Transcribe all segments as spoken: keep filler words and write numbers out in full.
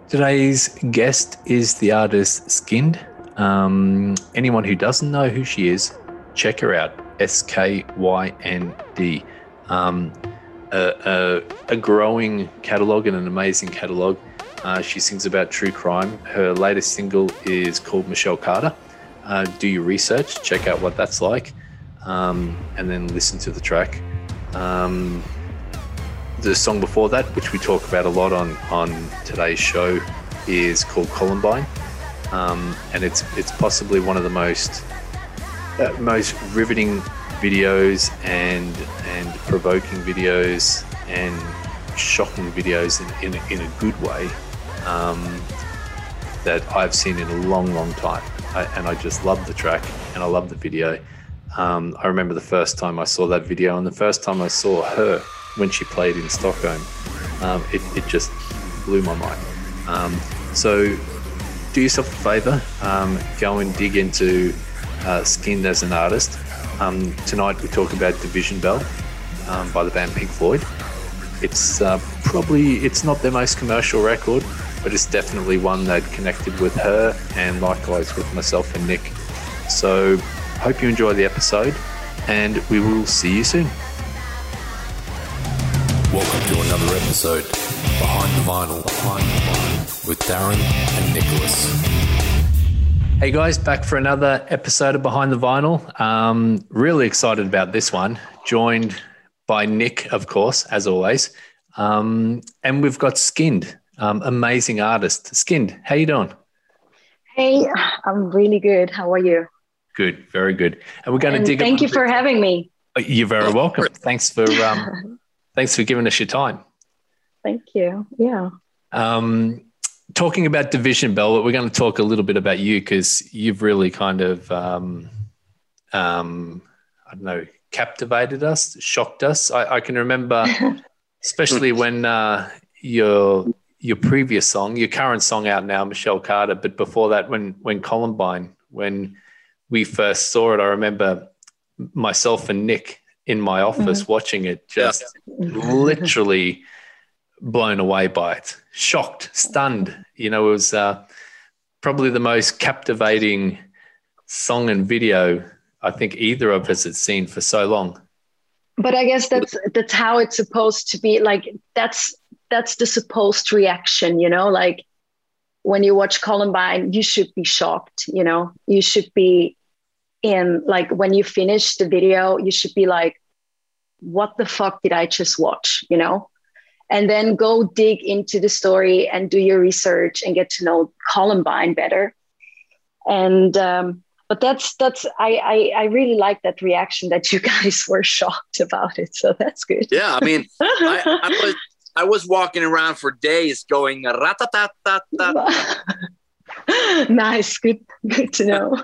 Today's guest is the artist Skynd. Um, anyone who doesn't know who she is, check her out. S K Y N D. Um, a, a, a growing catalogue and an amazing catalogue. Uh, she sings about true crime. Her latest single is called Michelle Carter. Uh, do your research, check out what that's like, um, and then listen to the track. Um, the song before that, which we talk about a lot on, on today's show, is called Columbine, um, and it's it's possibly one of the most uh, most riveting videos and and provoking videos and shocking videos in, in, in a good way um, that I've seen in a long, long time. I, and I just love the track and I love the video. Um, I remember the first time I saw that video and the first time I saw her when she played in Stockholm. Um, it, it just blew my mind. Um, so do yourself a favour, um, go and dig into uh, Skynd as an artist. Um, tonight we talk about Division Bell um, by the band Pink Floyd. It's uh, probably, it's not their most commercial record, but it's definitely one that connected with her and likewise with myself and Nick. So hope you enjoy the episode and we will see you soon. Welcome to another episode, Behind the Vinyl, Behind the Vinyl, with Darren and Nicholas. Hey guys, back for another episode of Behind the Vinyl. Um, really excited about this one. Joined by Nick, of course, as always. Um, and we've got Skynd, um, amazing artist. Skynd, how you doing? Hey, I'm really good. How are you? Good, very good. And we're going and to dig. Thank you for having me. You're very welcome. Thanks for um, thanks for giving us your time. Thank you. Yeah. Um, talking about Division Bell, we're going to talk a little bit about you because you've really kind of, um, um, I don't know, captivated us, shocked us. I, I can remember, especially when uh, your your previous song, your current song out now, Michelle Carter, but before that, when when Columbine, when we first saw it, I remember myself and Nick in my office mm-hmm. watching it, just yeah. literally blown away by it, shocked, stunned. You know, it was uh, probably the most captivating song and video I think either of us had seen for so long. But I guess that's that's how it's supposed to be. Like that's that's the supposed reaction, you know, like when you watch Columbine, you should be shocked, you know, you should be in, like when you finish the video, you should be like, what the fuck did I just watch, you know? And then go dig into the story and do your research and get to know Columbine better. And um But that's that's I, I I really like that reaction that you guys were shocked about it. So that's good. Yeah, I mean, I, I was I was walking around for days going rat-a-tat-tat-tat. Nice, good good to know.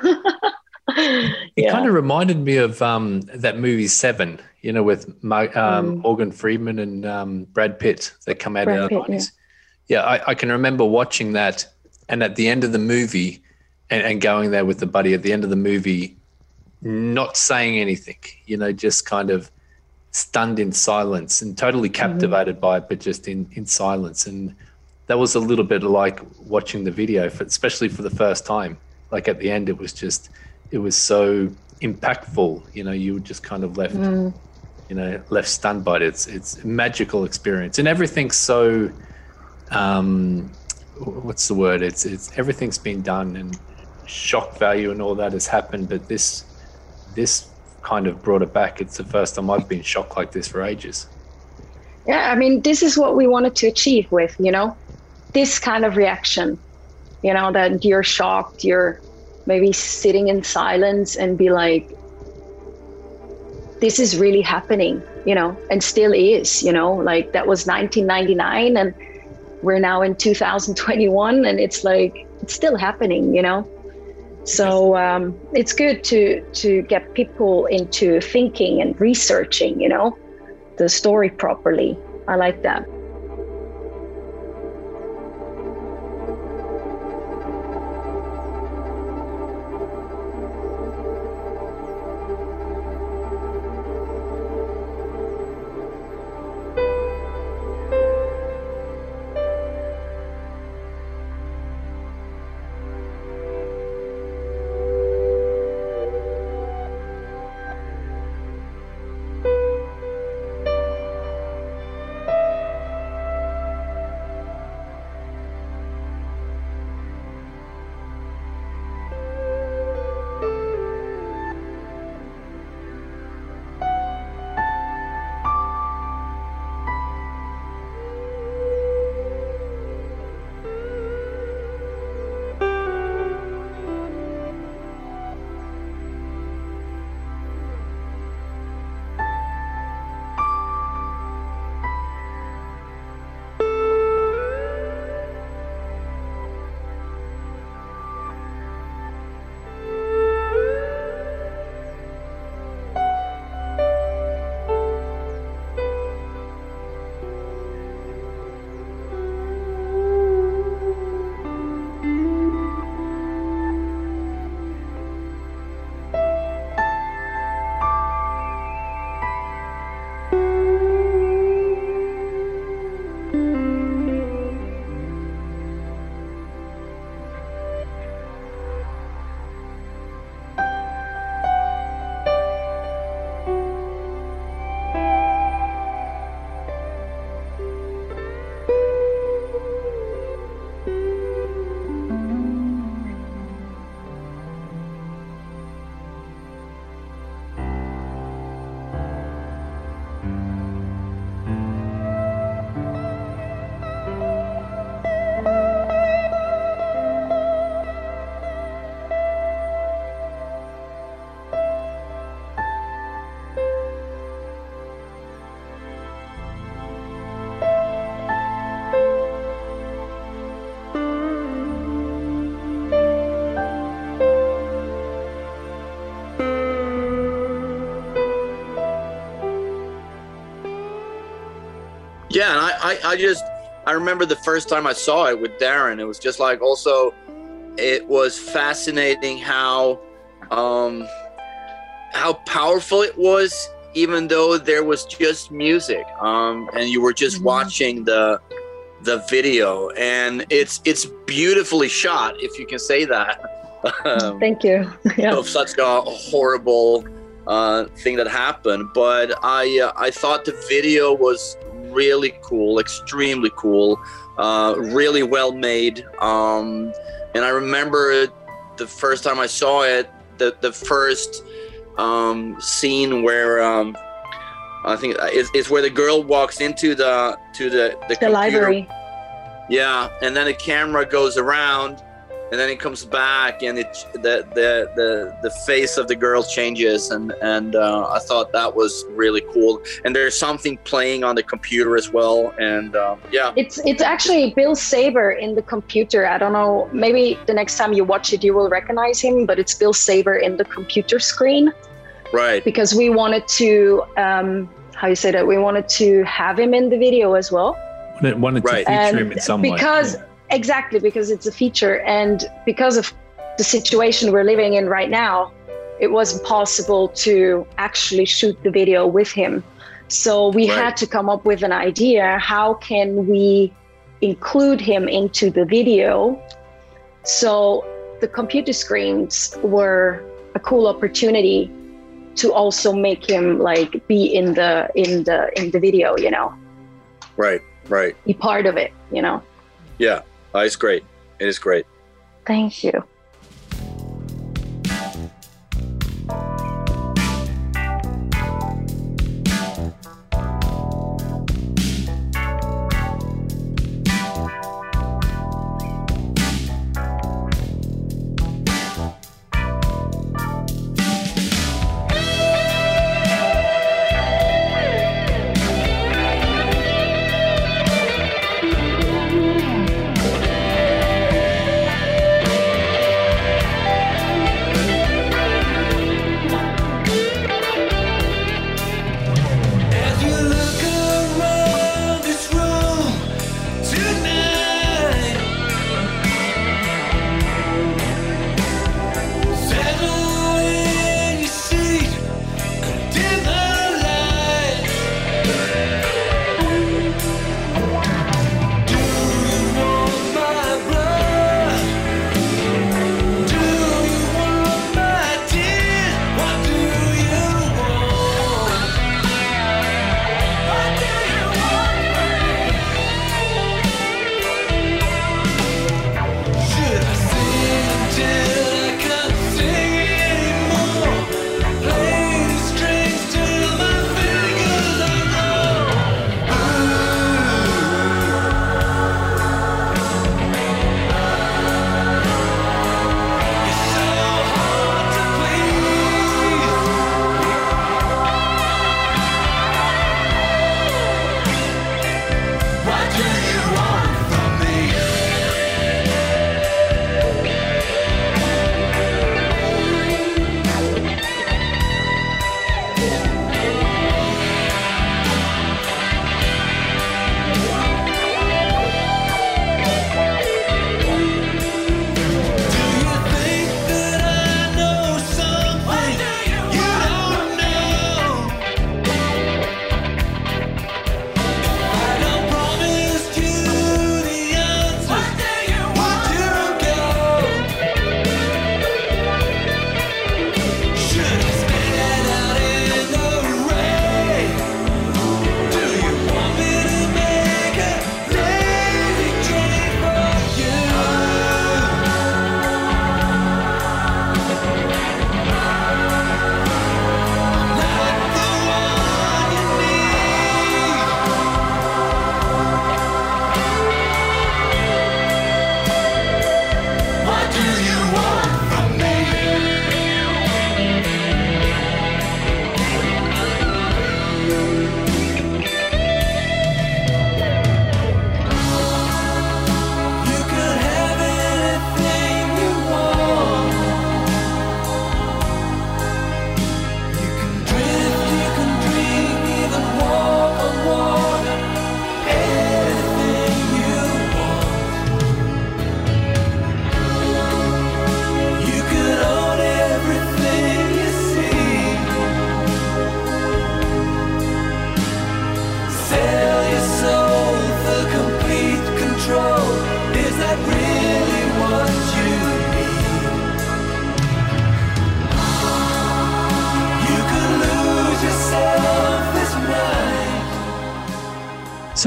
It yeah. kind of reminded me of um, that movie Seven, you know, with Mar- um, mm. Morgan Freeman and um, Brad Pitt that come out Brad in the nineties. Yeah, yeah I, I can remember watching that, and at the end of the movie. And, and going there with the buddy at the end of the movie, not saying anything, you know, just kind of stunned in silence and totally captivated mm-hmm. by it, but just in, in silence. And that was a little bit like watching the video, for, especially for the first time. Like at the end, it was just, it was so impactful, you know, you were just kind of left, mm. you know, left stunned by it. It's, it's a magical experience. And everything's so, um, what's the word? It's, it's, everything's been done and shock value and all that has happened, but this this kind of brought it back. It's the first time I've been shocked like this for ages. Yeah, I mean, this is what we wanted to achieve with, you know, this kind of reaction, you know, that you're shocked, you're maybe sitting in silence and be like, this is really happening, you know, and still is, you know, like that was nineteen ninety-nine and we're now in two thousand twenty-one and it's like, it's still happening, you know. So um, it's good to to get people into thinking and researching, you know, the story properly. I like that. Yeah, and I, I, I just I remember the first time I saw it with Darren. It was just like also, it was fascinating how um, how powerful it was, even though there was just music, um, and you were just mm-hmm. watching the the video, and it's it's beautifully shot, if you can say that. um, Thank you. Yeah. Of such a horrible uh, thing that happened, but I uh, I thought the video was really cool, extremely cool, uh, really well made. Um, and I remember the first time I saw it, the the first um, scene where um, I think it's, it's where the girl walks into the to the the, the library. Yeah, and then the camera goes around, and then it comes back, and it the the the, the face of the girl changes, and and uh, I thought that was really cool. And there's something playing on the computer as well, and um, yeah, it's it's actually Bill Saber in the computer. I don't know, maybe the next time you watch it, you will recognize him, but it's Bill Saber in the computer screen. Right. Because we wanted to, um, how you say that? We wanted to have him in the video as well. Wanted to right. feature and him in some because, way. Yeah. Exactly, because it's a feature, and because of the situation we're living in right now, it wasn't possible to actually shoot the video with him. So we right. had to come up with an idea. How can we include him into the video? So the computer screens were a cool opportunity to also make him like be in the in the in the video, you know. Right, right. Be part of it, you know. Yeah. Oh, it's great. It is great. Thank you.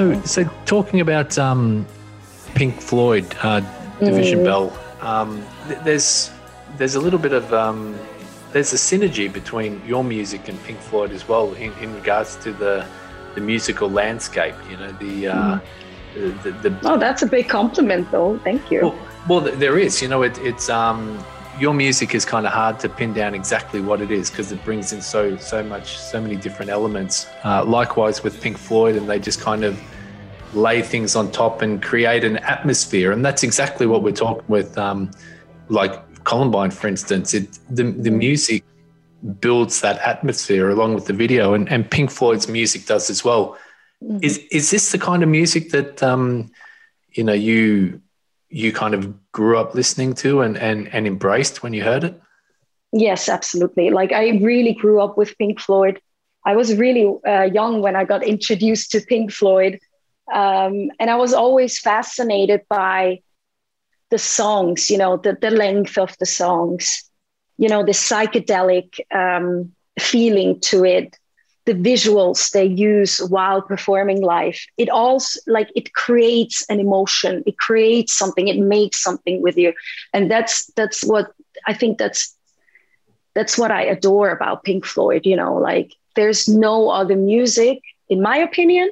So, so talking about um, Pink Floyd, uh, Division Mm. Bell, um, th- there's there's a little bit of um, there's a synergy between your music and Pink Floyd as well in, in regards to the the musical landscape. You know, the uh, the, the, the Oh, that's a big compliment, though. Thank you. well, well, th- there is. You know, it, it's um, your music is kind of hard to pin down exactly what it is because it brings in so so much, so many different elements. Uh, likewise with Pink Floyd, and they just kind of lay things on top and create an atmosphere, and that's exactly what we're talking with. Um, like Columbine, for instance, it the the music builds that atmosphere along with the video, and, and Pink Floyd's music does as well. Mm-hmm. Is is this the kind of music that um, you know you you kind of grew up listening to and, and, and embraced when you heard it? Yes, absolutely. Like I really grew up with Pink Floyd. I was really uh, young when I got introduced to Pink Floyd. Um, and I was always fascinated by the songs, you know, the, the length of the songs, you know, the psychedelic um, feeling to it, the visuals they use while performing live. It also like it creates an emotion, it creates something, it makes something with you. And that's that's what I think that's that's what I adore about Pink Floyd, you know, like there's no other music, in my opinion,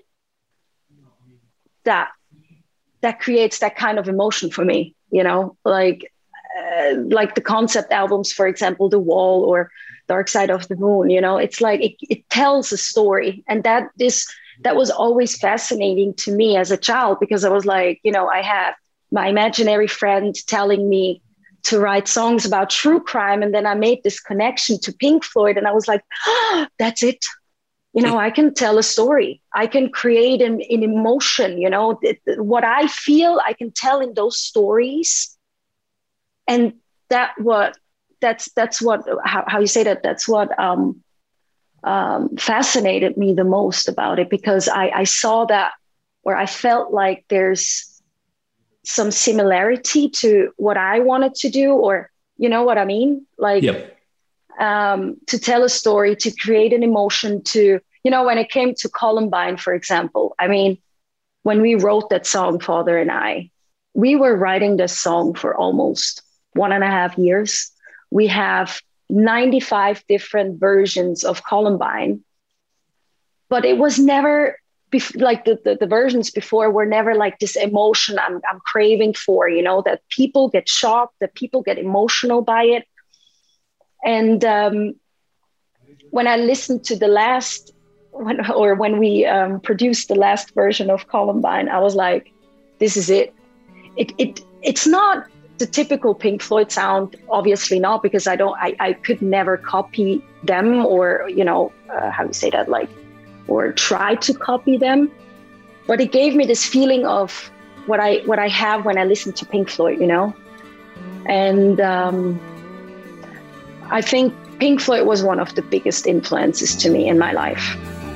that that creates that kind of emotion for me, you know, like uh, like the concept albums, for example, The Wall or Dark Side of the Moon, you know, it's like it, it tells a story. And that is that was always fascinating to me as a child, because I was like, you know, I had my imaginary friend telling me to write songs about true crime. And then I made this connection to Pink Floyd and I was like, oh, that's it. You know, I can tell a story. I can create an, an emotion, you know, th- th- what I feel, I can tell in those stories. And that what that's that's what how, how you say that that's what um, um, fascinated me the most about it, because I, I saw that where I felt like there's some similarity to what I wanted to do, or you know what I mean? Like Yep. um, to tell a story, to create an emotion, to, you know, when it came to Columbine, for example, I mean, when we wrote that song, Father and I, we were writing this song for almost one and a half years. We have ninety-five different versions of Columbine, but it was never bef- like the, the, the versions before were never like this emotion I'm, I'm craving for, you know, that people get shocked, that people get emotional by it. And um, when I listened to the last, when, or when we um, produced the last version of Columbine, I was like, this is it. It it it's not the typical Pink Floyd sound, obviously not, because I don't, I, I could never copy them, or, you know, uh, how do you say that, like, or try to copy them. But it gave me this feeling of what I what I have when I listen to Pink Floyd, you know? And um, I think Pink Floyd was one of the biggest influences to me in my life.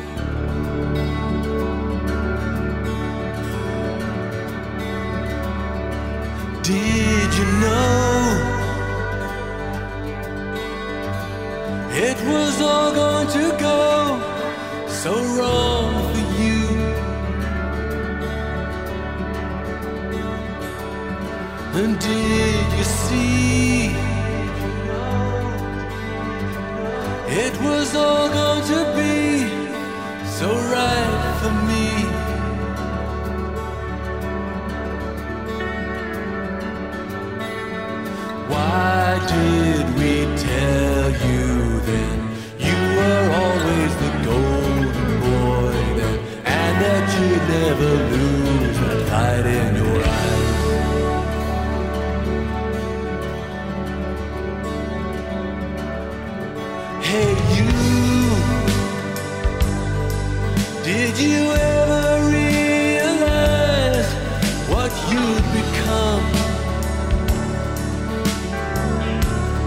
Did you know it was all going to go so wrong for you? And did you see it was all going to be so right for me? Why did we tell you then you were always the golden boy then, and that you'd never lose that light in your eyes? Hey you, did you ever realize what you'd become?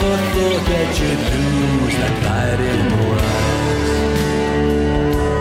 never thought that you'd lose that light in your eyes.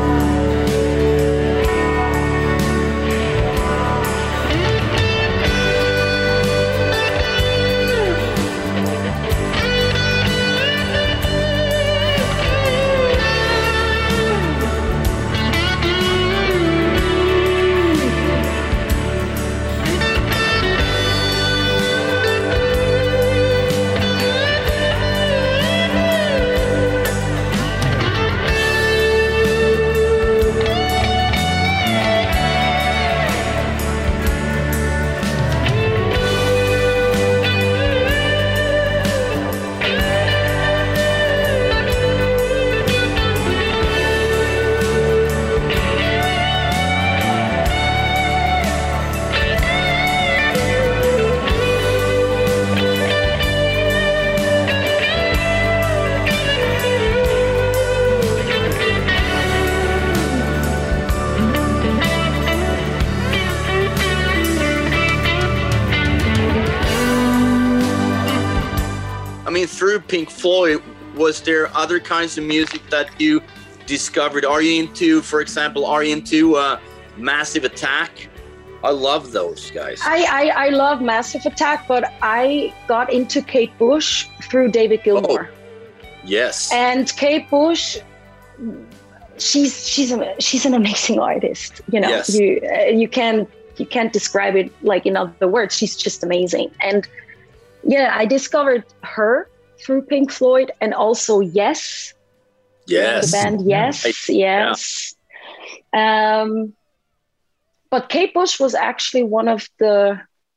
I mean, through Pink Floyd, was there other kinds of music that you discovered? Are you into, for example, are you into uh, Massive Attack? I love those guys. I, I, I love Massive Attack, but I got into Kate Bush through David Gilmour. Oh, yes. And Kate Bush, she's she's a, she's an amazing artist. You know, Yes. you uh, you can you can't describe it like in other words. She's just amazing. And yeah, I discovered her through Pink Floyd, and also Yes. Yes. The band Yes, I- yes. Um, but Kate Bush was actually one of the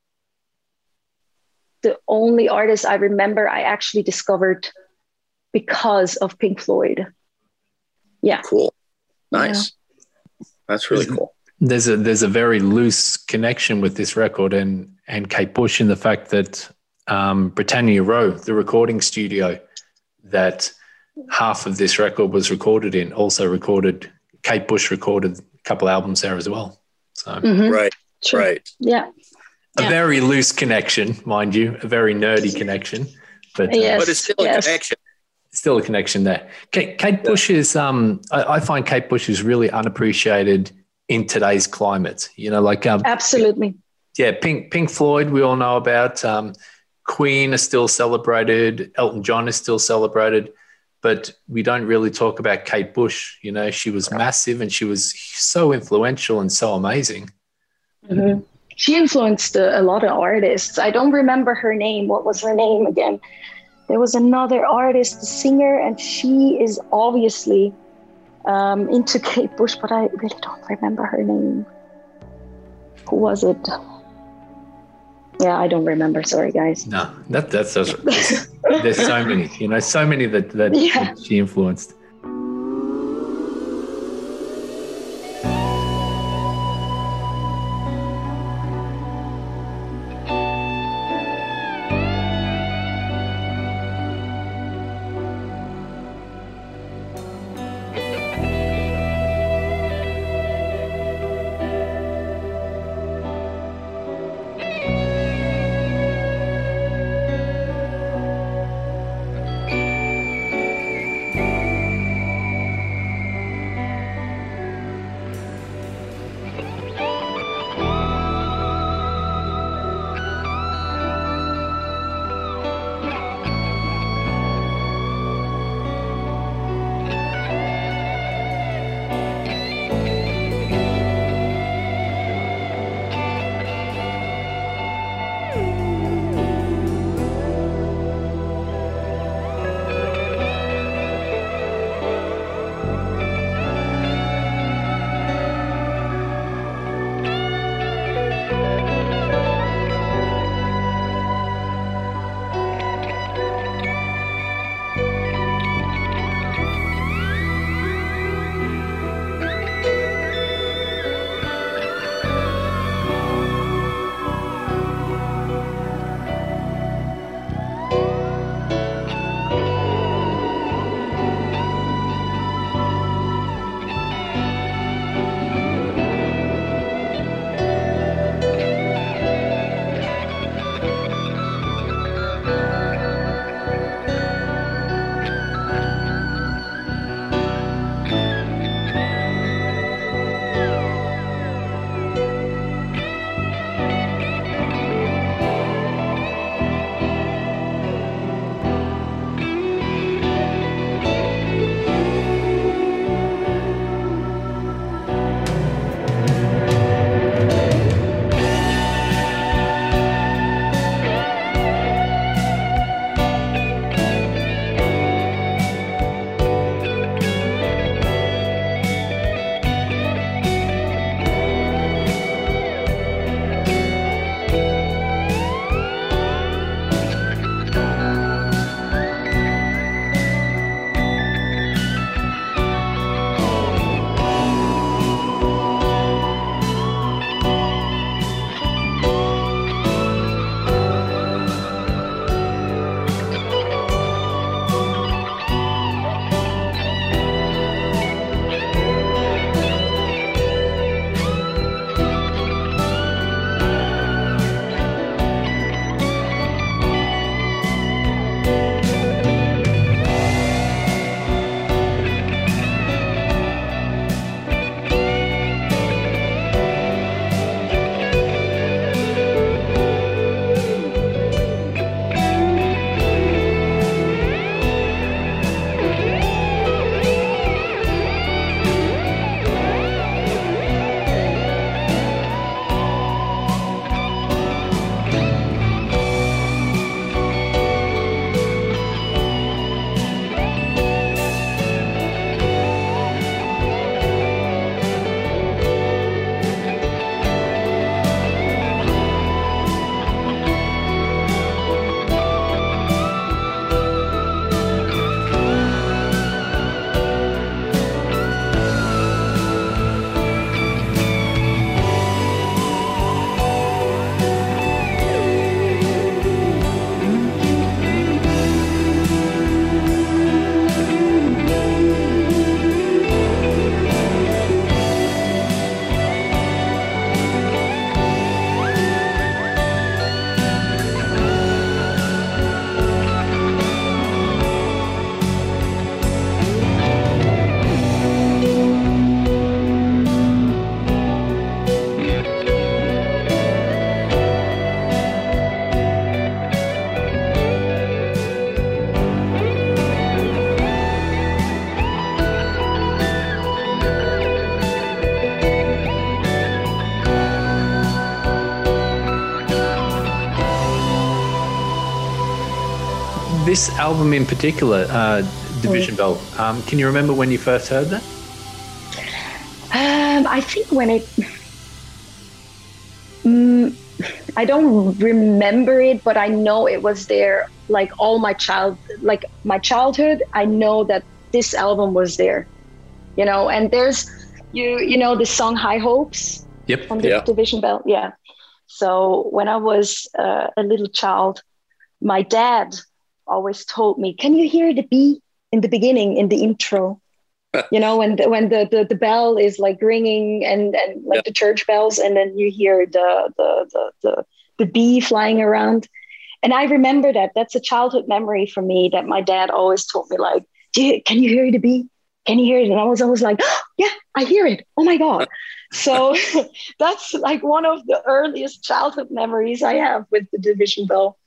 the only artists I remember I actually discovered because of Pink Floyd. Yeah. Cool. Nice. That's really cool. There's a there's a very loose connection with this record and and Kate Bush in the fact that um, Britannia Row, the recording studio that half of this record was recorded in, also recorded. Kate Bush recorded a couple albums there as well. So Mhm. Right. True. Right. Yeah. a Yeah. very loose connection, mind you, a very nerdy connection, but uh, Yes. But it's still yes. a connection. still a connection there. Kate, Kate Bush is, um, I, I find Kate Bush is really unappreciated in today's climate. You know, like, um, Absolutely. yeah, Pink Pink Floyd, we all know about. Um, Queen is still celebrated. Elton John is still celebrated, but we don't really talk about Kate Bush. You know, she was massive and she was so influential and so amazing. Mhm. She influenced a, a lot of artists. I don't remember her name. What was her name again? There was another artist, a singer, and she is obviously um, into Kate Bush, but I really don't remember her name. Who was it? Yeah, I don't remember. Sorry, guys. No, that that's there's, there's so many. You know, so many that that, Yeah. that she influenced. this album in particular, uh, Division Bell, um, can you remember when you first heard that? Um, I think when it, mm, I don't remember it, but I know it was there. Like all my child, like my childhood, I know that this album was there. You know, and there's you, you know, the song "High Hopes" Yep. from the Yeah. Division Bell. Yeah. So when I was uh, a little child, my dad always told me, "Can you hear the beat in the beginning, in the intro?" You know, when the, when the, the, the bell is like ringing and, and like Yeah. the church bells, and then you hear the, the, the, the, the bee flying around. And I remember that. That's a childhood memory for me that my dad always told me, like, Do you, can you hear the bee? Can you hear it? And I was always like, oh, yeah, I hear it. Oh my God. So that's like one of the earliest childhood memories I have with the Division Bell.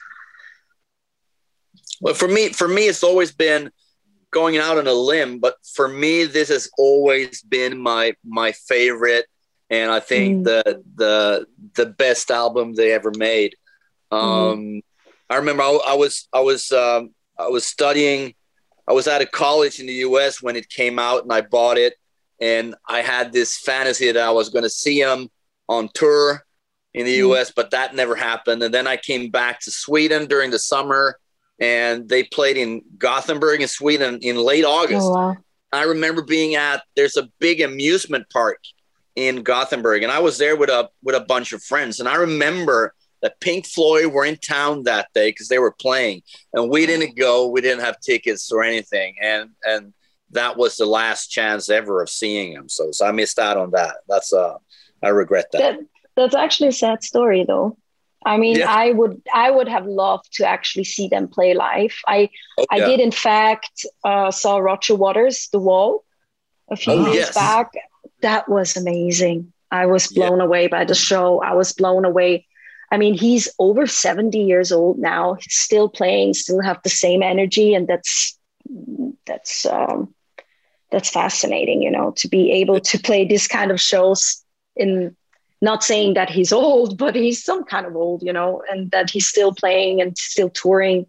Well, for me, for me, it's always been going out on a limb, but for me, this has always been my my favorite, and I think Mm. the the the best album they ever made. Um, Mm. I remember I, I was I was um, I was studying. I was out of college in the U S when it came out, and I bought it, and I had this fantasy that I was going to see them on tour in the U S, but that never happened. And then I came back to Sweden during the summer, and they played in Gothenburg in Sweden in late August. Oh, wow. I remember being at, there's a big amusement park in Gothenburg, and I was there with a with a bunch of friends. And I remember that Pink Floyd were in town that day because they were playing, and we didn't go. We didn't have tickets or anything, and and that was the last chance ever of seeing them. So, so I missed out on that. That's uh, I regret that. That that's actually a sad story, though. I mean, Yeah. I would I would have loved to actually see them play live. I Oh, I yeah. did, in fact, uh, saw Roger Waters, The Wall, a few Oh, years yes. back. That was amazing. I was blown away by the show. I was blown away. I mean, he's over seventy years old now. He's still playing, still have the same energy, and that's that's um, that's fascinating. You know, to be able to play this kind of shows in. Not saying that he's old, but he's some kind of old, you know, and that he's still playing and still touring.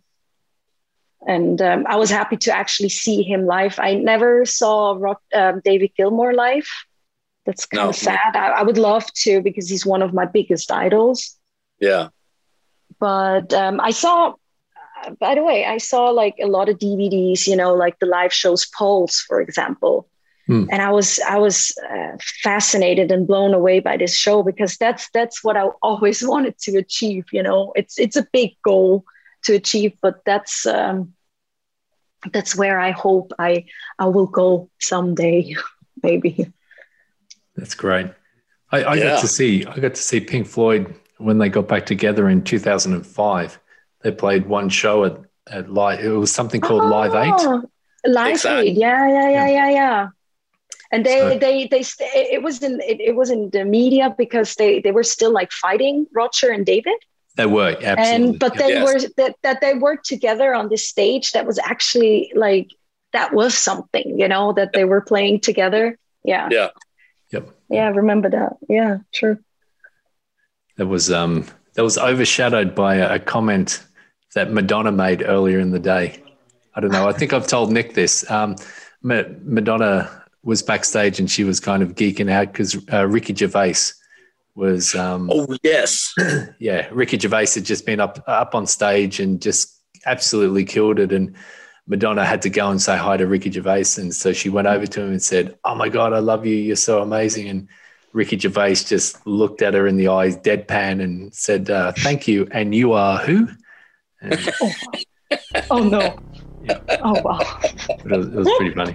And um, I was happy to actually see him live. I never saw Rock, um, David Gilmour live. That's kind No. of sad. I, I would love to, because he's one of my biggest idols. Yeah. But um, I saw, uh, by the way, I saw like a lot of D V Ds, you know, like the live shows Pulse, for example. Hmm. And I was I was uh, fascinated and blown away by this show, because that's that's what I always wanted to achieve. You know, it's it's a big goal to achieve, but that's um, that's where I hope I I will go someday, maybe. That's great. I, I Yeah. got to see I got to see Pink Floyd when they got back together in two thousand five. They played one show at, at Live. It was something called Live Eight. Oh, Live Exactly. Aid, yeah, yeah, yeah, yeah, yeah. And they, So- they, they, st- it was in, it, it was in the media because they, they were still like fighting Roger and David. They were absolutely. And but yeah. they Yes. were that, that they worked together on this stage. That was actually like that was something, you know, that they were playing together. Yeah, Yeah. Yep. yeah, I remember that. Yeah, true. That was um that was overshadowed by a, a comment that Madonna made earlier in the day. I don't know. I think I've told Nick this. Um, Ma- Madonna was backstage and she was kind of geeking out because uh, Ricky Gervais was um, Oh yes. yeah, Ricky Gervais had just been up up on stage and just absolutely killed it. And Madonna had to go and say hi to Ricky Gervais. And so she went over to him and said, "Oh my God, I love you. You're so amazing." And Ricky Gervais just looked at her in the eyes, deadpan, and said, uh, "Thank you. And you are who?" And Oh no. Yeah. Oh wow. it was, it was pretty funny.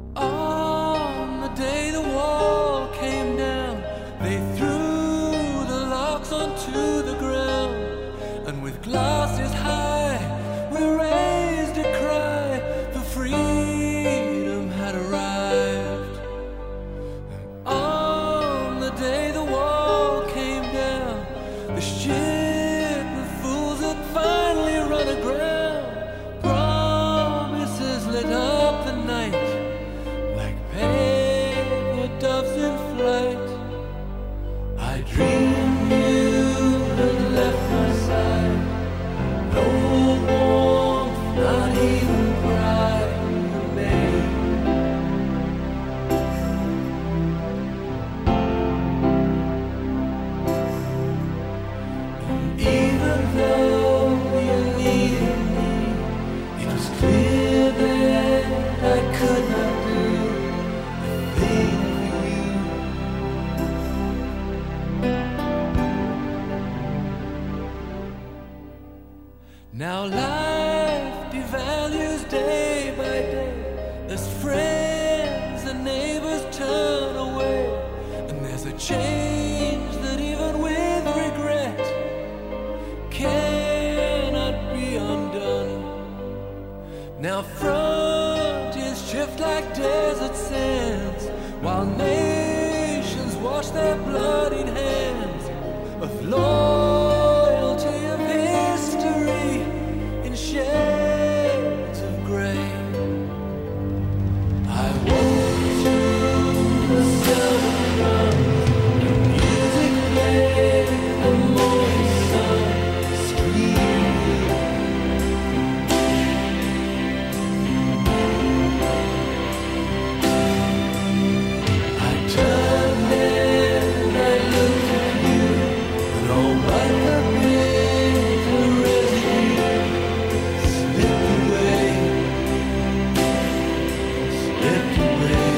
On the day the wall came down, they threw the locks onto the ground, and with glasses high, we raised a cry, for freedom had arrived. On the day the wall came down, the ship of fools had finally run aground. Promises lit up the night, Now life devalues day by day. As friends and neighbors turn away, and there's a change that even with regret cannot be undone. Now frontiers shift like desert sands, while nations wash their bloodied hands of loyalty, of history in shades of gray. I walk through the silver ground, the music plays, the morning sun screams. I turned and I looked at you, and all but the bitter residue slipped away, slipped away.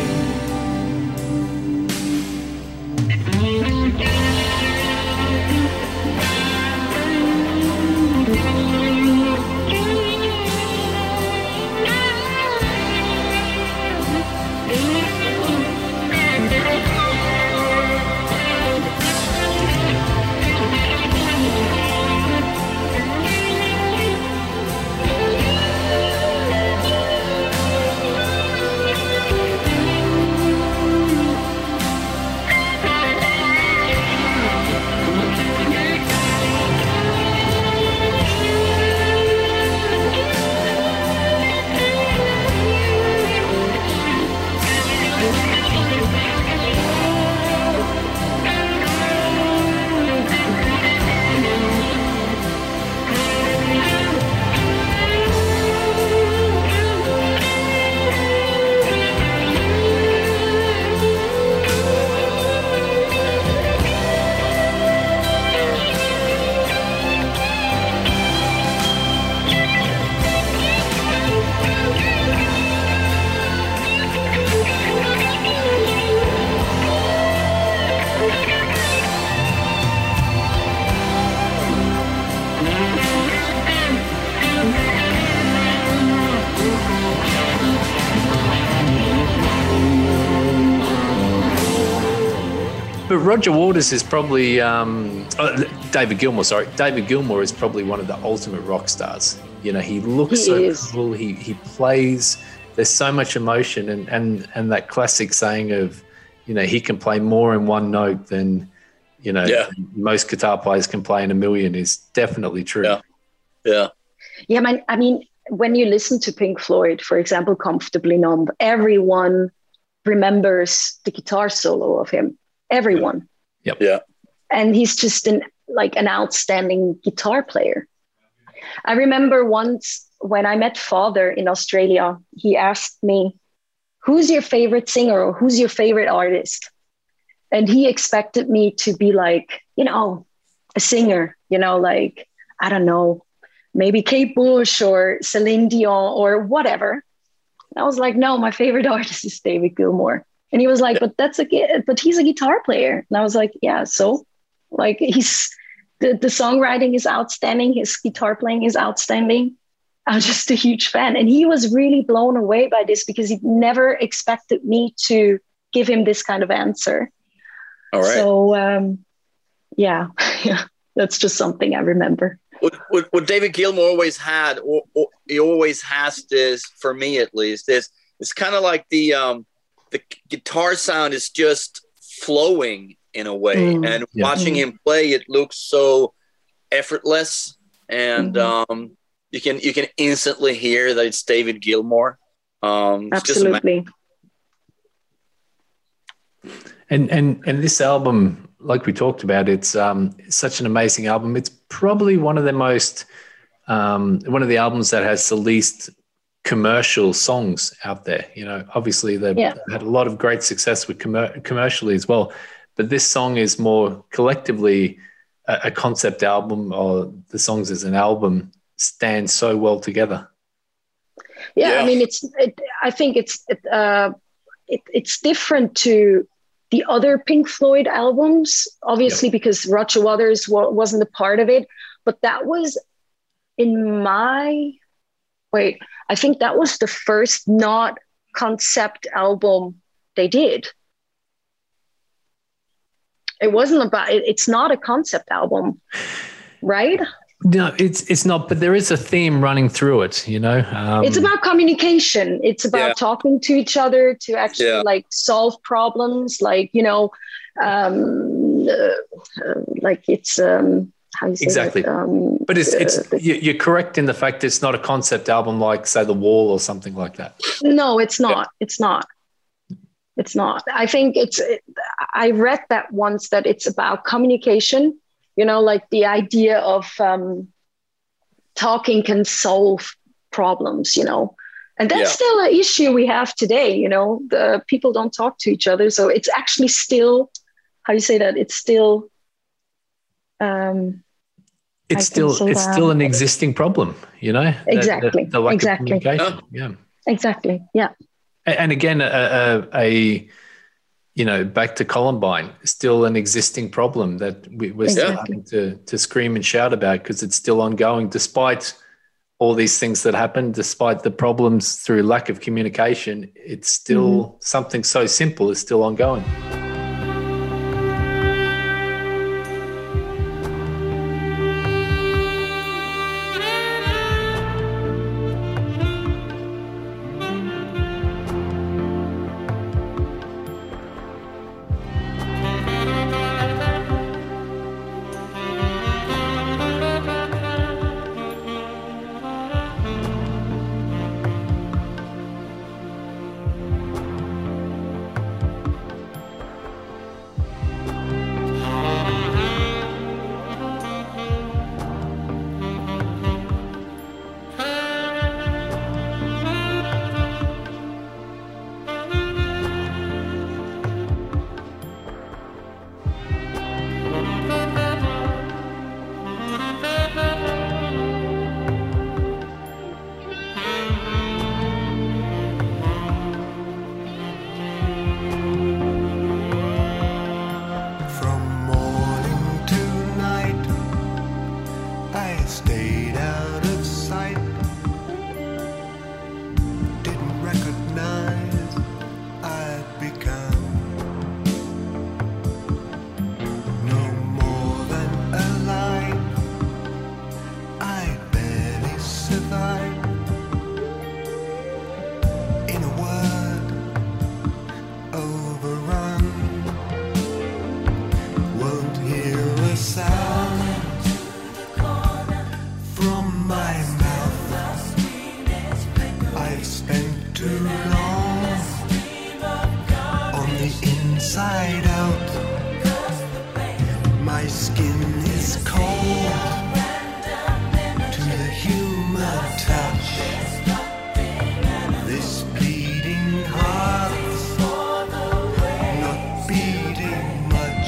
But Roger Waters is probably um, oh, David Gilmour. Sorry, David Gilmour is probably one of the ultimate rock stars. You know, he looks He so is. cool. He he plays. There's so much emotion, and and and that classic saying of, you know, he can play more in one note than, you know, Yeah. most guitar players can play in a million is definitely true. Yeah. Yeah. Yeah, man. I mean, when you listen to Pink Floyd, for example, Comfortably Numb, everyone remembers the guitar solo of him. Everyone. Yeah. And he's just an like an outstanding guitar player. I remember once when I met Father in Australia, he asked me, who's your favorite singer or who's your favorite artist? And he expected me to be like, you know, a singer, you know, like, I don't know, maybe Kate Bush or Celine Dion or whatever. And I was like, no, my favorite artist is David Gilmour. And he was like, but that's a, gu- but he's a guitar player. And I was like, yeah, so like he's, the, the songwriting is outstanding. His guitar playing is outstanding. I'm just a huge fan. And he was really blown away by this because he never expected me to give him this kind of answer. All right. So, um, yeah, yeah, that's just something I remember. What, what, what David Gilmour always had, or, or he always has this, for me at least, is it's kind of like the um, the guitar sound is just flowing in a way, Mm. and Yeah. watching him play, it looks so effortless, and Mhm. um, you can you can instantly hear that it's David Gilmour. Um, it's just ama- Absolutely. And and and this album, like we talked about, it's um such an amazing album. It's probably one of the most um one of the albums that has the least commercial songs out there. You know, obviously they've Yeah. had a lot of great success with commer- commercially as well, but this song is more collectively a, a concept album, or the songs as an album stand so well together. Yeah, Yeah. I mean, it's. It, I think it's. It, uh, it, it's different to the other Pink Floyd albums, obviously, because Roger Waters wa- wasn't a part of it. But that was in my, wait, I think that was the first not concept album they did. It wasn't about, it, it's not a concept album, right? No, it's it's not, but there is a theme running through it, you know. Um, it's about communication. It's about Yeah. talking to each other to actually Yeah. like solve problems. Like, you know, um, uh, uh, like it's, um, how you say Exactly. that? Um, but it's it's uh, you- you're correct in the fact it's not a concept album like, say, The Wall or something like that. No, it's not. It's not. It's not. I think it's, it, I read that once that it's about communication, you know, like the idea of um, talking can solve problems, you know, and that's Yeah. still an issue we have today. You know, the people don't talk to each other. So it's actually still, how you say that? It's still, um, I It's can still say it's that. still an existing problem, you know. the- the- Exactly, The, lack exactly. of communication. Yeah. exactly. Yeah. A- And again, a, a, a you know, back to Columbine, still an existing problem that we, we're still Exactly. having to to scream and shout about because it's still ongoing, despite all these things that happen, despite the problems through lack of communication. It's still Mm-hmm. something so simple is still ongoing. From morning to night, I stayed out of sight. Didn't recognize I'd become no more than alive. I barely survived. In a word, overrun. Won't hear a sound from my mouth. I've spent too long on the inside out. My skin is cold to the human touch. This bleeding heart's not beating much.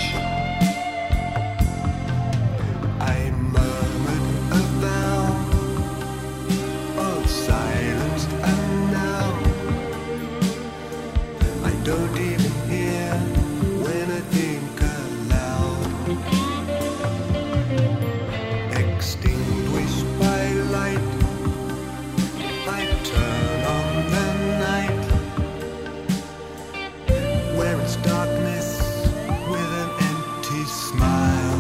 I murmured a vow of silence, and now I don't even hear when I think aloud. Extinguished by light, I turn on the night where it's darkness with an empty smile.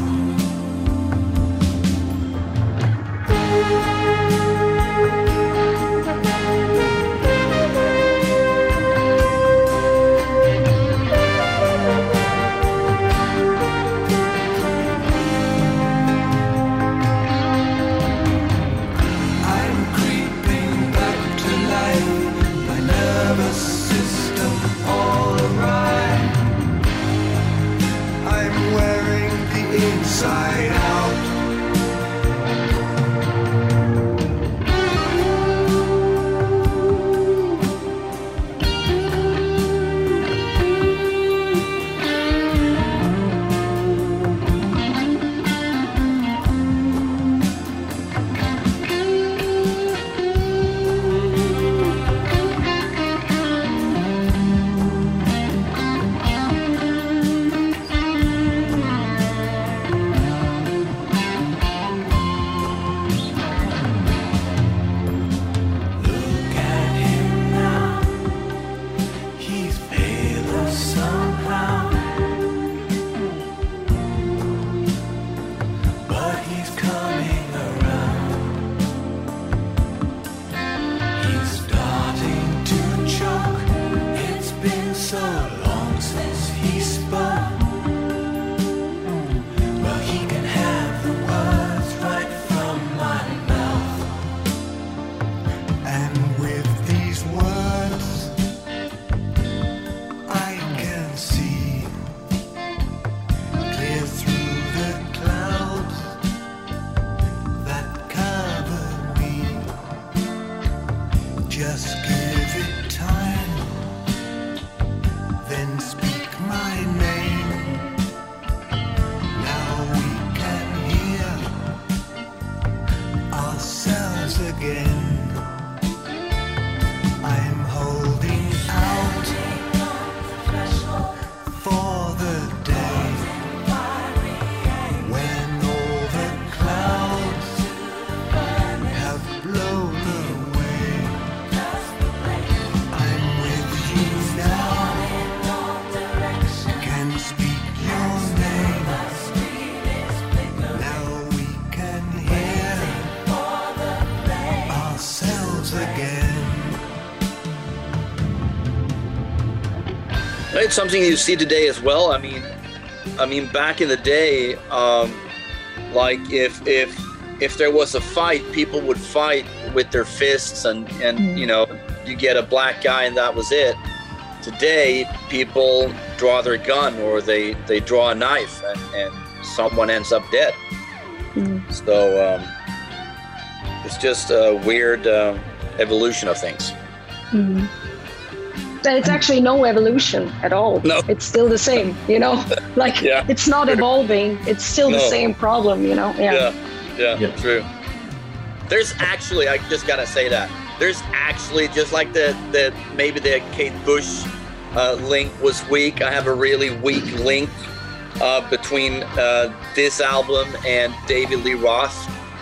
Just give it time, then speak my name. Now we can hear ourselves again. I'm holding out for the day when all the clouds have blown away. I'm with you now, can speak your name. Now we can hear ourselves again. It's something you see today as well. I mean, I mean, back in the day, um, like if if if there was a fight, people would fight with their fists, and and Mm. you know, you get a black guy, and that was it. Today, people draw their gun or they they draw a knife, and and someone ends up dead. Mm. So um, it's just a weird uh, evolution of things. Mhm. But it's actually no evolution at all. No. It's still the same, you know? Like, Yeah. it's not evolving. It's still the No. same problem, you know? Yeah. Yeah, yeah, Yeah. true. There's actually, I just gotta say that there's actually, just like the the maybe the Kate Bush uh, link was weak. I have a really weak link uh, between uh, this album and David Lee Roth,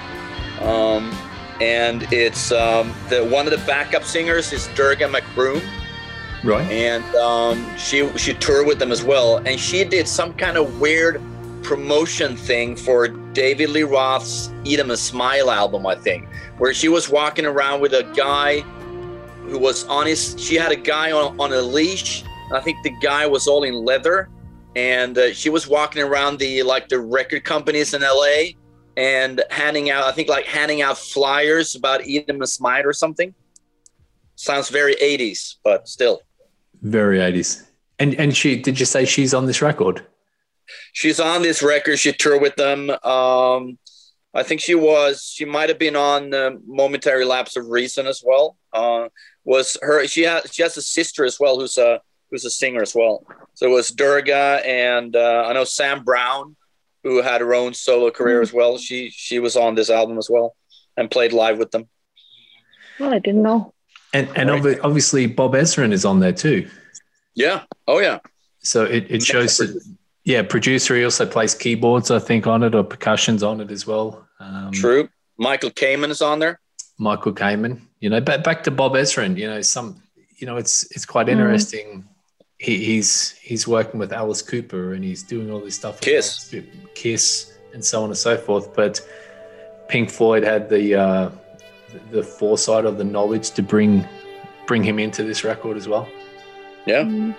um, and it's um, the one of the backup singers is Durga McBroom. Right. And um, she she toured with them as well, and she did some kind of weird promotion thing for David Lee Roth's "Eat 'Em a Smile" album, I think, where she was walking around with a guy who was on his. She had a guy on on a leash. And I think the guy was all in leather, and uh, she was walking around the like the record companies in L A and handing out. I think like handing out flyers about "Eat 'Em a Smile" or something. Sounds very eighties, but still. Very eighties. And and she did you say she's on this record? She's on this record. She toured with them. Um, I think she was. She might have been on uh, Momentary Lapse of Reason as well. Uh, was her? She has. She has a sister as well, who's a who's a singer as well. So it was Durga, and uh, I know Sam Brown, who had her own solo career as well. She she was on this album as well, and played live with them. Well, I didn't know. And and obvi- obviously Bob Ezrin is on there too. Yeah. Oh yeah. So it, it shows that, yeah, producer. He also plays keyboards, I think, on it, or percussion's on it as well. Um, True. Michael Kamen is on there. Michael Kamen. You know, back back to Bob Ezrin. You know, some. You know, it's it's quite interesting. He, he's he's working with Alice Cooper and he's doing all this stuff. with Kiss. Alice Cooper, Kiss, and so on and so forth. But Pink Floyd had the uh, the foresight or the knowledge to bring bring him into this record as well. Yeah. Mm.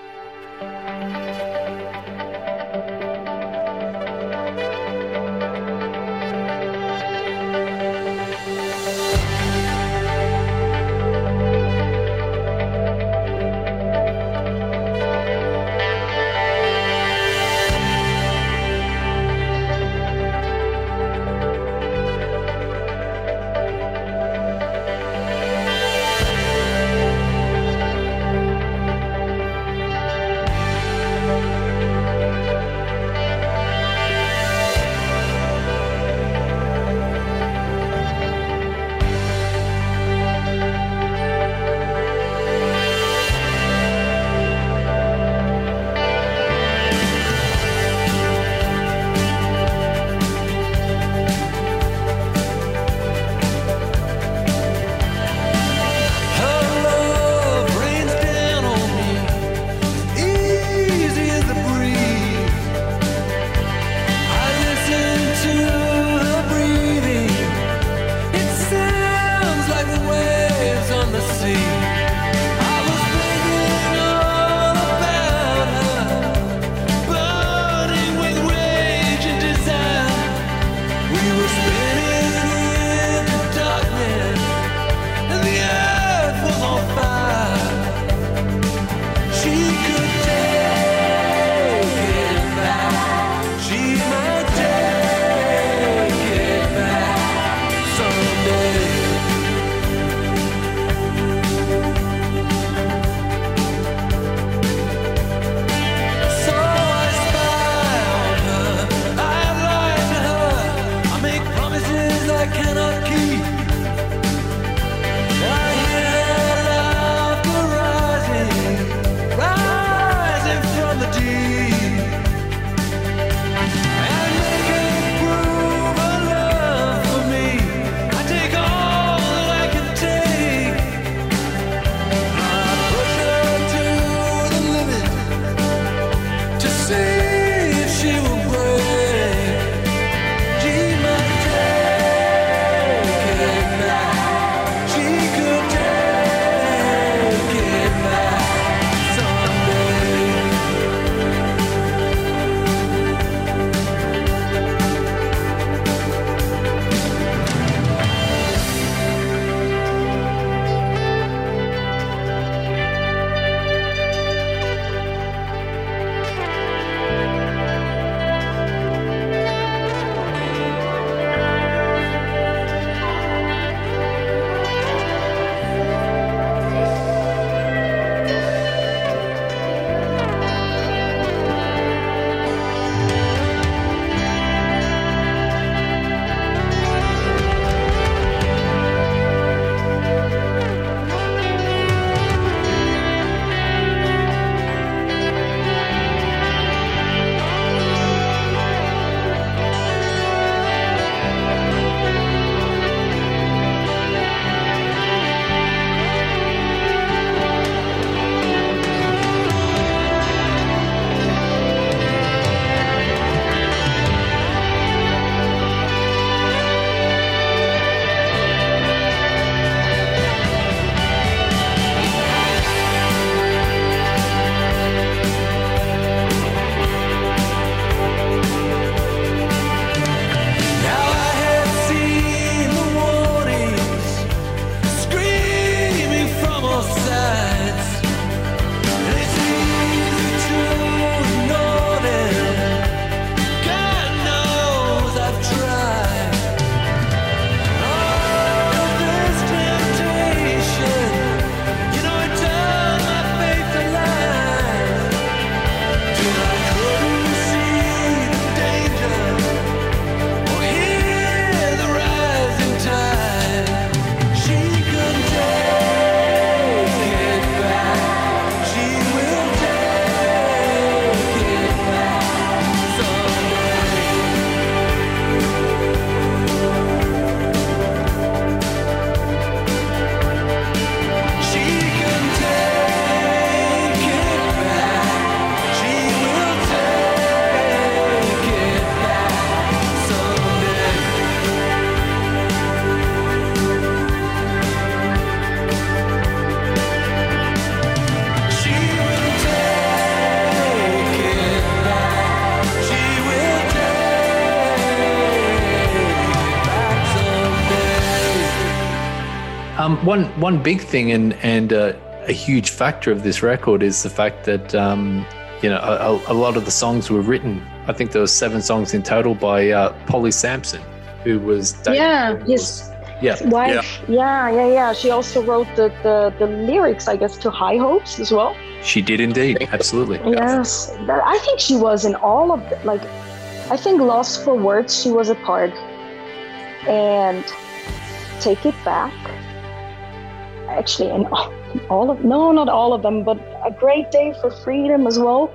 Um, one one big thing and and uh, a huge factor of this record is the fact that um, you know a, a lot of the songs were written. I think there were seven songs in total by uh, Polly Sampson, who was David Yeah, Gilmour's- his yeah wife. Yeah. yeah, yeah, She also wrote the, the the lyrics, I guess, to High Hopes as well. she did indeed, absolutely. Yes, That- I think she was in all of the, like, I think Lost for Words, she was a part, and Take It Back. Actually, and all, all of no, not all of them, but A Great Day for Freedom as well.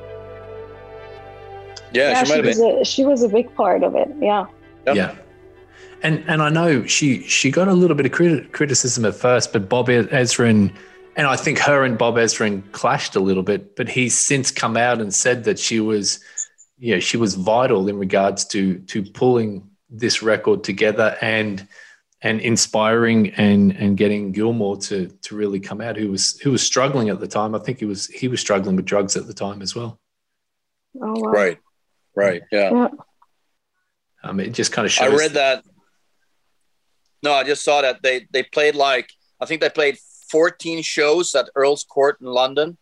Yeah, she might have was been. a, she was a big part of it. Yeah. Yep. Yeah. And and I know she she got a little bit of criti- criticism at first, but Bob Ezrin, and I think her and Bob Ezrin clashed a little bit, but he's since come out and said that she was, you know, she was vital in regards to to pulling this record together and and inspiring and and getting Gilmour to to really come out, who was who was struggling at the time. I think he was he was struggling with drugs at the time as well. Oh, wow. Right. Right. Yeah. Yeah. Um, it just kind of I shows. read that. No, I just saw that they they played like I think they played fourteen shows at Earl's Court in London,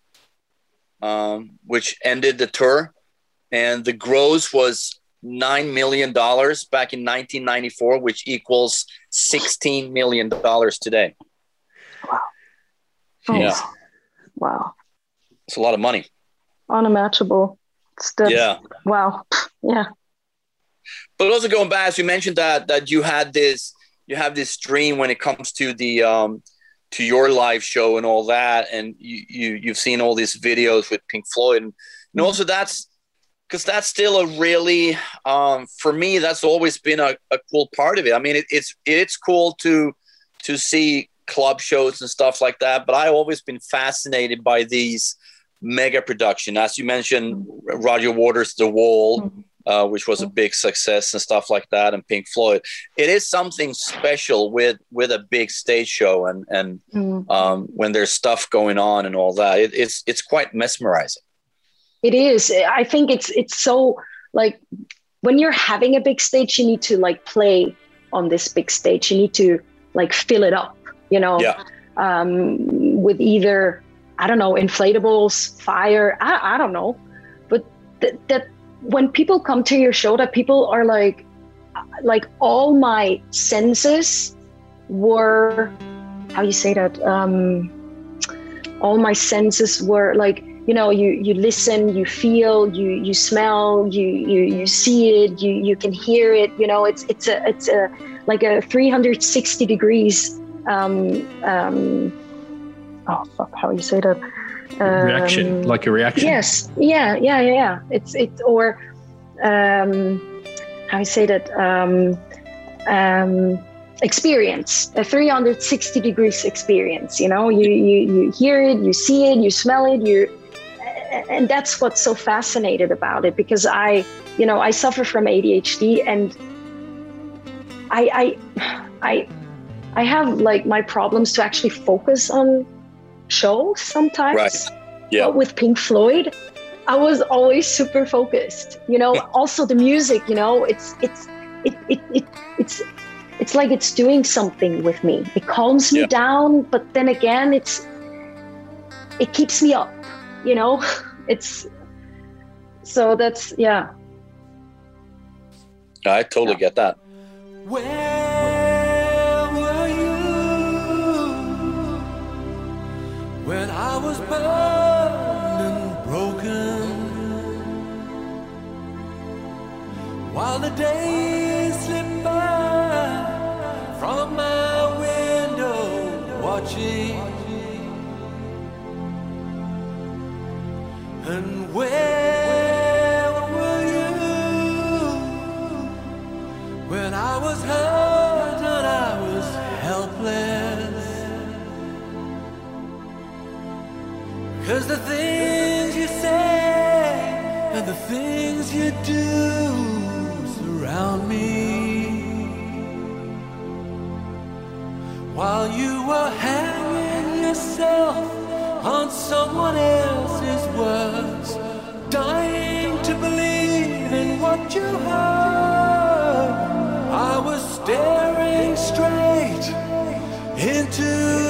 um, which ended the tour, and the gross was nine million dollars back in nineteen ninety-four, which equals sixteen million dollars today. Oh, Yeah, Wow. it's a lot of money. Unmatchable. It's that's, Yeah. Wow. Yeah. But also going back, as you mentioned that that you had this, you have this dream when it comes to the um, to your live show and all that, and you, you you've seen all these videos with Pink Floyd, and, and also that's because that's still a really um, for me that's always been a, a cool part of it. I mean, it, it's it's cool to to see club shows and stuff like that, but I've always been fascinated by these mega production, as you mentioned, Roger Waters' The Wall. Mm-hmm. Uh, which was a big success and stuff like that, and Pink Floyd. It is something special with with a big stage show, and and mm. um, when there's stuff going on and all that, it, it's it's quite mesmerizing. It is. I think it's it's so like when you're having a big stage, you need to like play on this big stage. You need to like fill it up, you know, yeah. um, with either I don't know inflatables, fire. I I don't know, but th- that. When people come to your show, that people are like, like all my senses were, how you say that? Um, all my senses were like, you know, you you listen, you feel, you you smell, you you you see it, you you can hear it. You know, it's it's a it's a like a three hundred sixty degrees. Um, um, oh fuck, how you say that? Reaction, um, like a reaction. Yes, yeah, yeah, yeah, yeah. It's it or um, how I say that um, um, experience, a three hundred sixty degrees experience. You know, you you you hear it, you see it, you smell it, you, and that's what's so fascinating about it. Because I, you know, I suffer from A D H D, and I I I I have like my problems to actually focus on shows sometimes. Right. Yeah. But with Pink Floyd, I was always super focused. You know, also the music, you know, it's it's it it, it it's it's like it's doing something with me. It calms me yeah. down, but then again it's it keeps me up, you know? It's so that's yeah. I totally yeah. get that. Where were you when I was burned and broken? While the days slip by from my window, watching. And where were you when I was hurt and I was helpless? 'Cause the things you say and the things you do surround me. While you were hanging yourself on someone else's words, dying to believe in what you heard, I was staring straight into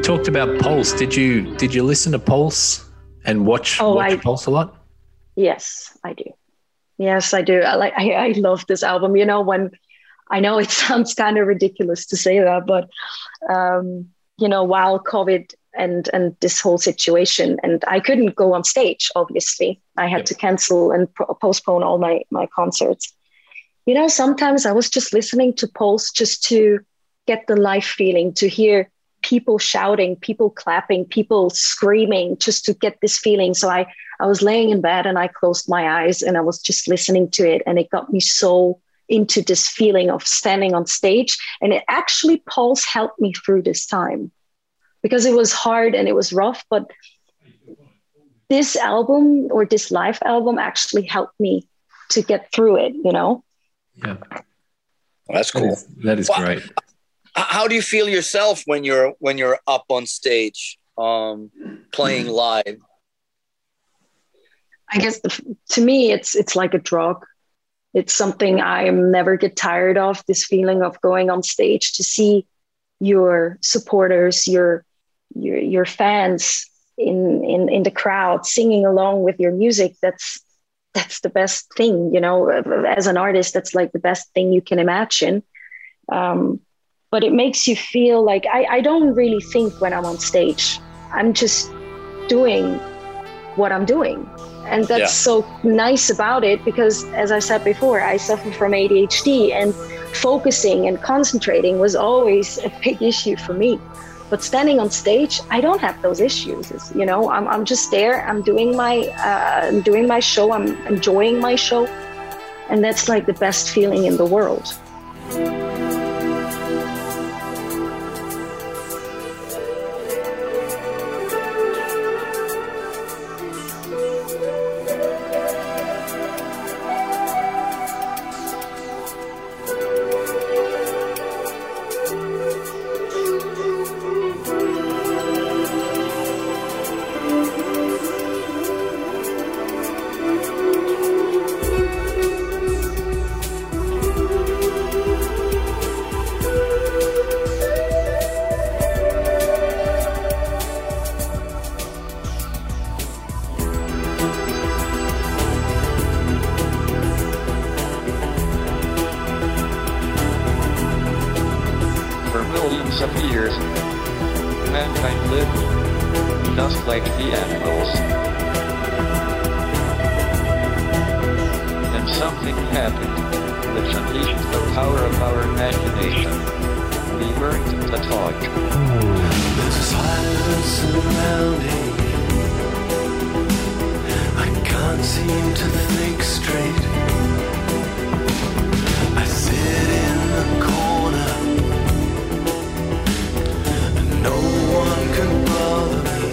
talked about Pulse. Did you did you listen to Pulse and watch, Oh, watch I- Pulse a lot? Yes, I do. Yes, I do. I like. I, I love this album. You know, when I know it sounds kind of ridiculous to say that, but um, you know, while COVID and and this whole situation, and I couldn't go on stage. Obviously, I had Yep. to cancel and pro- postpone all my my concerts. You know, sometimes I was just listening to Pulse just to get the live feeling, to hear people shouting, people clapping, people screaming, just to get this feeling. So I, I was laying in bed and I closed my eyes and I was just listening to it. And it got me so into this feeling of standing on stage. And it actually, Pulse helped me through this time because it was hard and it was rough. But this album or this live album actually helped me to get through it, you know? Yeah, That's that cool. is, that is Well, great. H- How do you feel yourself when you're when you're up on stage, um, playing live? I guess the, to me, it's it's like a drug. It's something I never get tired of. This feeling of going on stage to see your supporters, your your your fans in in in the crowd singing along with your music. That's that's the best thing, you know. As an artist, that's like the best thing you can imagine. Um, but it makes you feel like I, I don't really think when I'm on stage. I'm just doing what I'm doing. And that's Yeah. so nice about it because, as I said before, I suffer from A D H D and focusing and concentrating was always a big issue for me. But standing on stage, I don't have those issues. It's, you know, I'm, I'm just there. I'm doing my uh, I'm doing my show. I'm enjoying my show. And that's like the best feeling in the world. For millions of years, mankind lived just like the animals. And something happened which unleashed the power of our imagination. We learned to talk. There's a silence surrounding me. I can't seem to think straight. I sit in the corner and no one can bother me.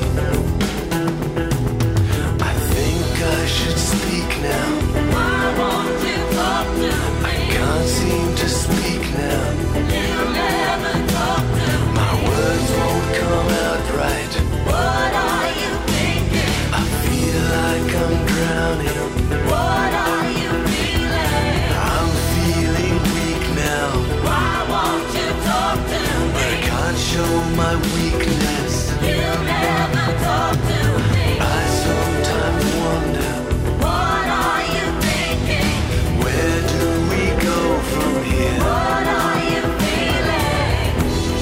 I think I should speak now. Why won't you talk to me? I can't seem to speak now. You never talk to me. My words won't come out right. What are you thinking? I feel like I'm drowning. What are you feeling? I'm feeling weak now. Why won't you talk to I me? can't show my weakness. You never talk to me. I sometimes wonder, What are you thinking? where do we go from here? What are you feeling?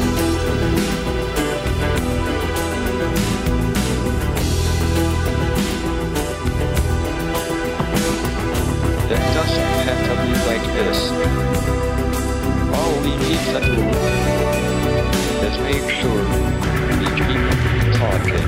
It doesn't have to be like this. All we need to do is make sure we keep talking.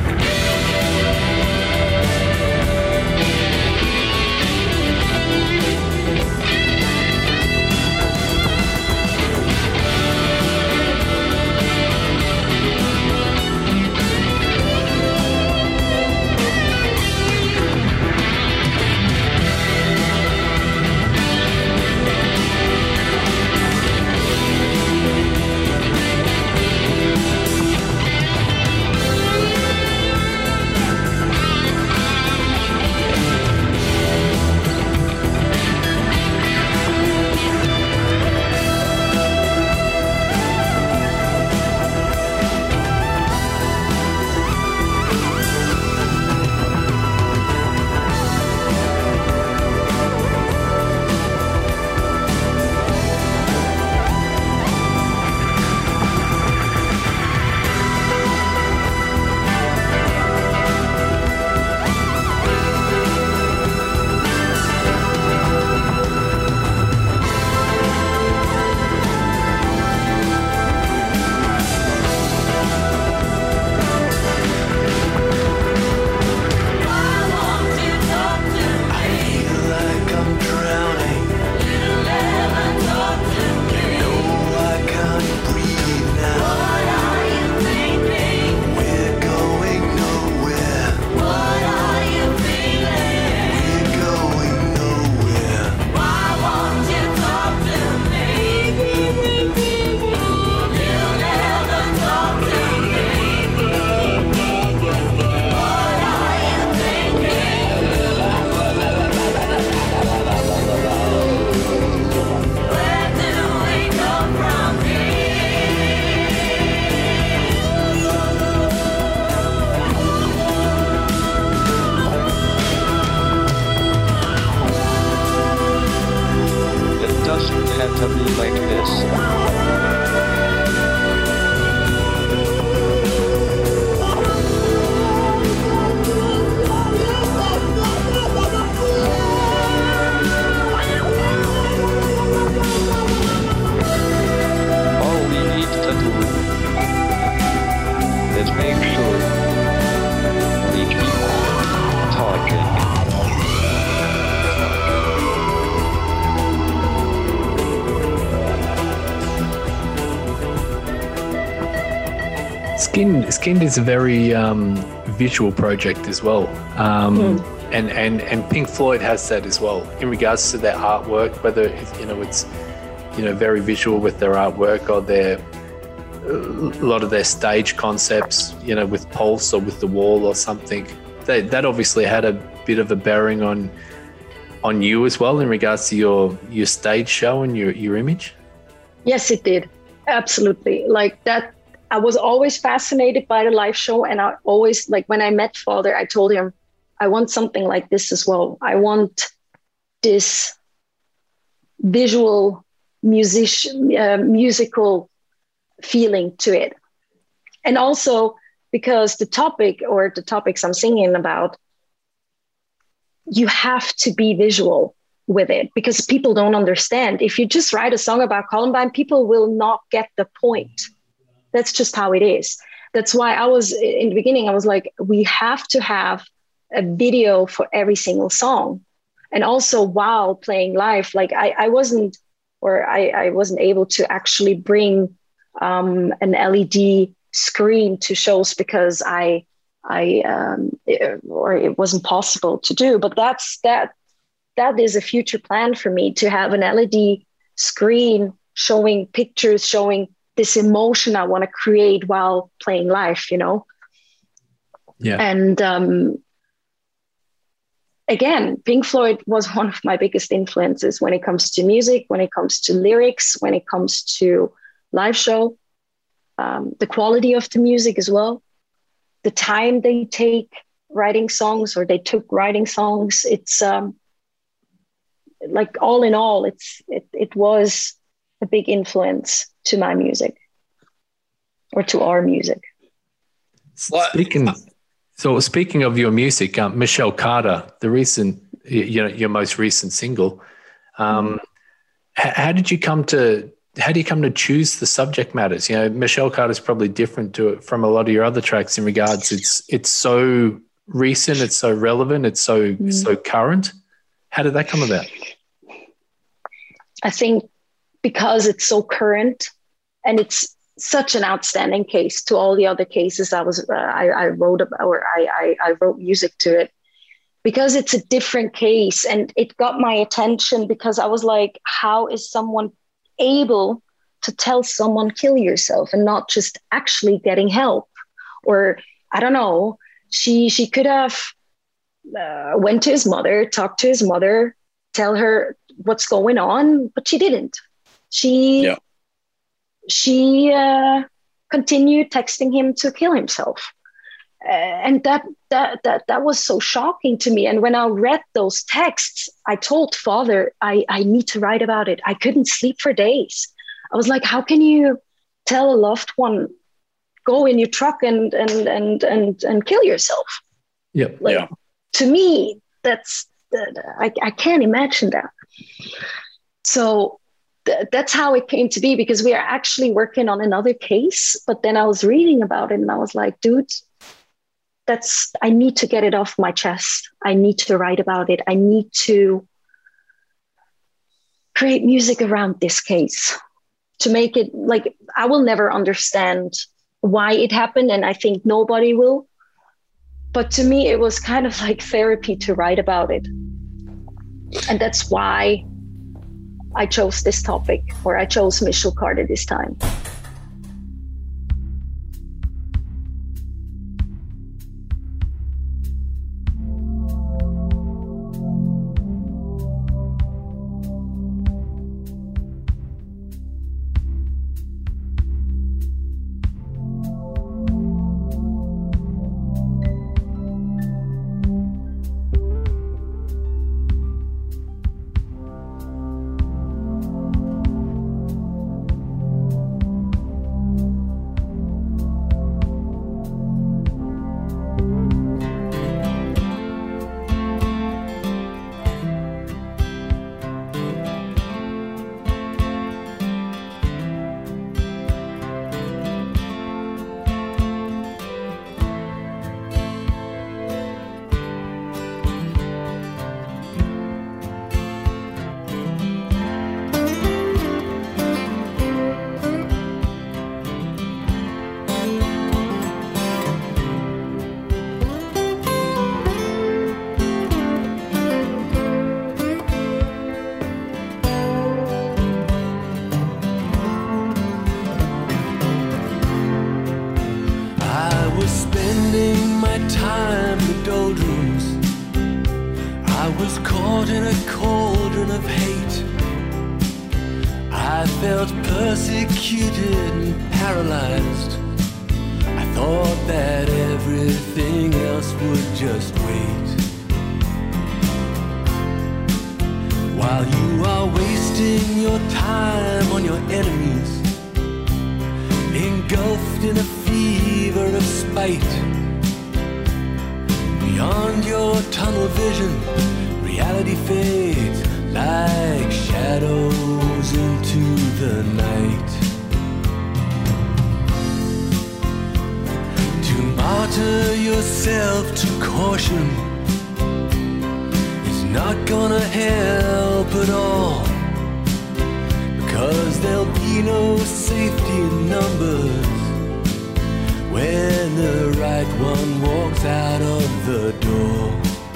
Skin Skinned is a very um, visual project as well, um, Mm. and and and Pink Floyd has that as well in regards to their artwork. Whether it's, you know it's you know very visual with their artwork or their a lot of their stage concepts, you know, with Pulse or with The Wall or something. They, that obviously had a bit of a bearing on on you as well in regards to your your stage show and your your image. Yes, it did. Absolutely. Like that, I was always fascinated by the live show. And I always, like when I met Father, I told him, I want something like this as well. I want this visual musician, uh, musical feeling to it. And also because the topic or the topics I'm singing about, you have to be visual with it because people don't understand. If you just write a song about Columbine, people will not get the point. That's just how it is. That's why I was in the beginning, I was like, we have to have a video for every single song. And also while playing live, like I, I wasn't, or I, I wasn't able to actually bring um, an L E D screen to shows because I, I, um, it, or it wasn't possible to do, but that's, that, that is a future plan for me to have an L E D screen showing pictures, showing this emotion I want to create while playing live, you know? Yeah. And um, again, Pink Floyd was one of my biggest influences when it comes to music, when it comes to lyrics, when it comes to live show, um, the quality of the music as well, the time they take writing songs or they took writing songs. It's um, like all in all, it's it, it was a big influence to my music or to our music. Speaking, so speaking of your music, um, Michelle Carter, the recent, you know, your most recent single, um, h- how did you come to, how do you come to choose the subject matters? You know, Michelle Carter is probably different to it from a lot of your other tracks in regards, it's, it's so recent, it's so relevant, it's so, mm. so current. How did that come about? I think because it's so current and it's such an outstanding case to all the other cases I was, uh, I, I wrote about, or I, I, I wrote music to it, because it's a different case and it got my attention because I was like, how is someone able to tell someone kill yourself and not just actually getting help? Or I don't know, she, she could have uh, went to his mother, talked to his mother, tell her what's going on, but she didn't. She, yeah. she uh, continued texting him to kill himself. Uh, and that, that, that, that was so shocking to me. And when I read those texts, I told Father, I, I need to write about it. I couldn't sleep for days. I was like, how can you tell a loved one, go in your truck and, and, and, and, and kill yourself? Yep. Like, yeah. To me, that's, I, I can't imagine that. So th- that's how it came to be, because we are actually working on another case. But then I was reading about it and I was like, dude, that's, I need to get it off my chest. I need to write about it. I need to create music around this case to make it like, I will never understand why it happened. And I think nobody will. But to me, it was kind of like therapy to write about it. And that's why I chose this topic, or I chose Michelle Carter this time. felt persecuted and paralyzed. I thought that everything else would just wait. While you are wasting your time on your enemies, engulfed in a fever of spite. Beyond your tunnel vision, reality fades like shadows into the night. To martyr yourself to caution is not gonna help at all, because there'll be no safety in numbers when the right one walks out of the door.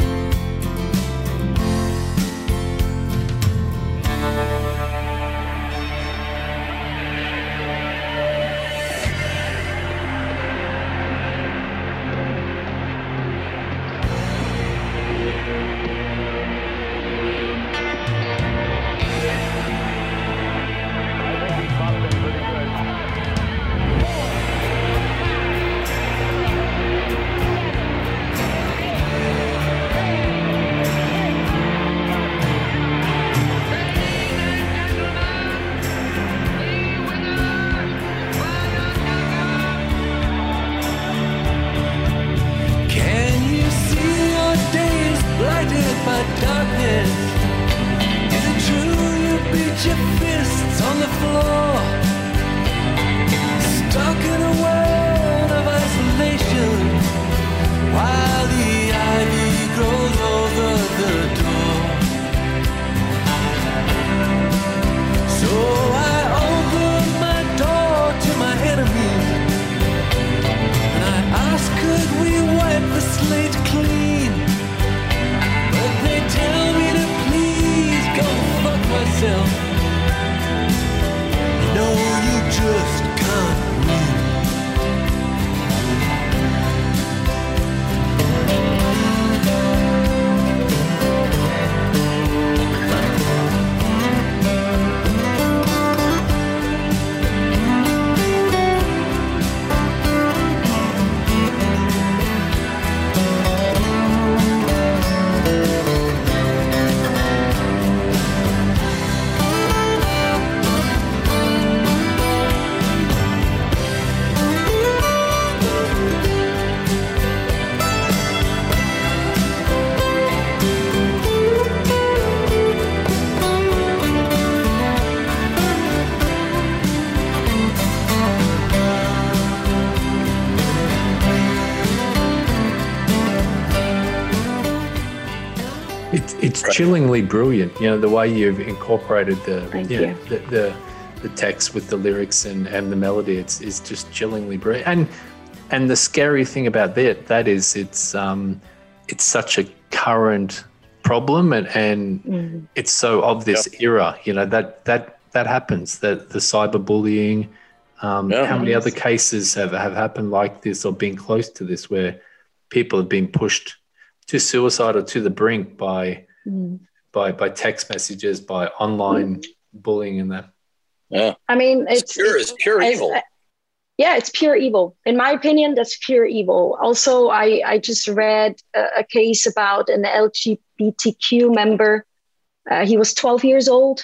It's chillingly brilliant. You know, the way you've incorporated the Thank you know, you. the, the the text with the lyrics and, and the melody. It's is just chillingly brilliant. And and the scary thing about that that is it's um it's such a current problem and, and Mm. it's so of this era. You know, that that that happens. That the cyberbullying. Um, Yeah. How many other cases have, have happened like this or been close to this where people have been pushed to suicide or to the brink by Mm. by by text messages, by online bullying and that. Yeah. I mean, It's it's pure, it's pure I- evil. I- yeah, it's pure evil. In my opinion, that's pure evil. Also, I, I just read a, a case about an L G B T Q member. Uh, he was twelve years old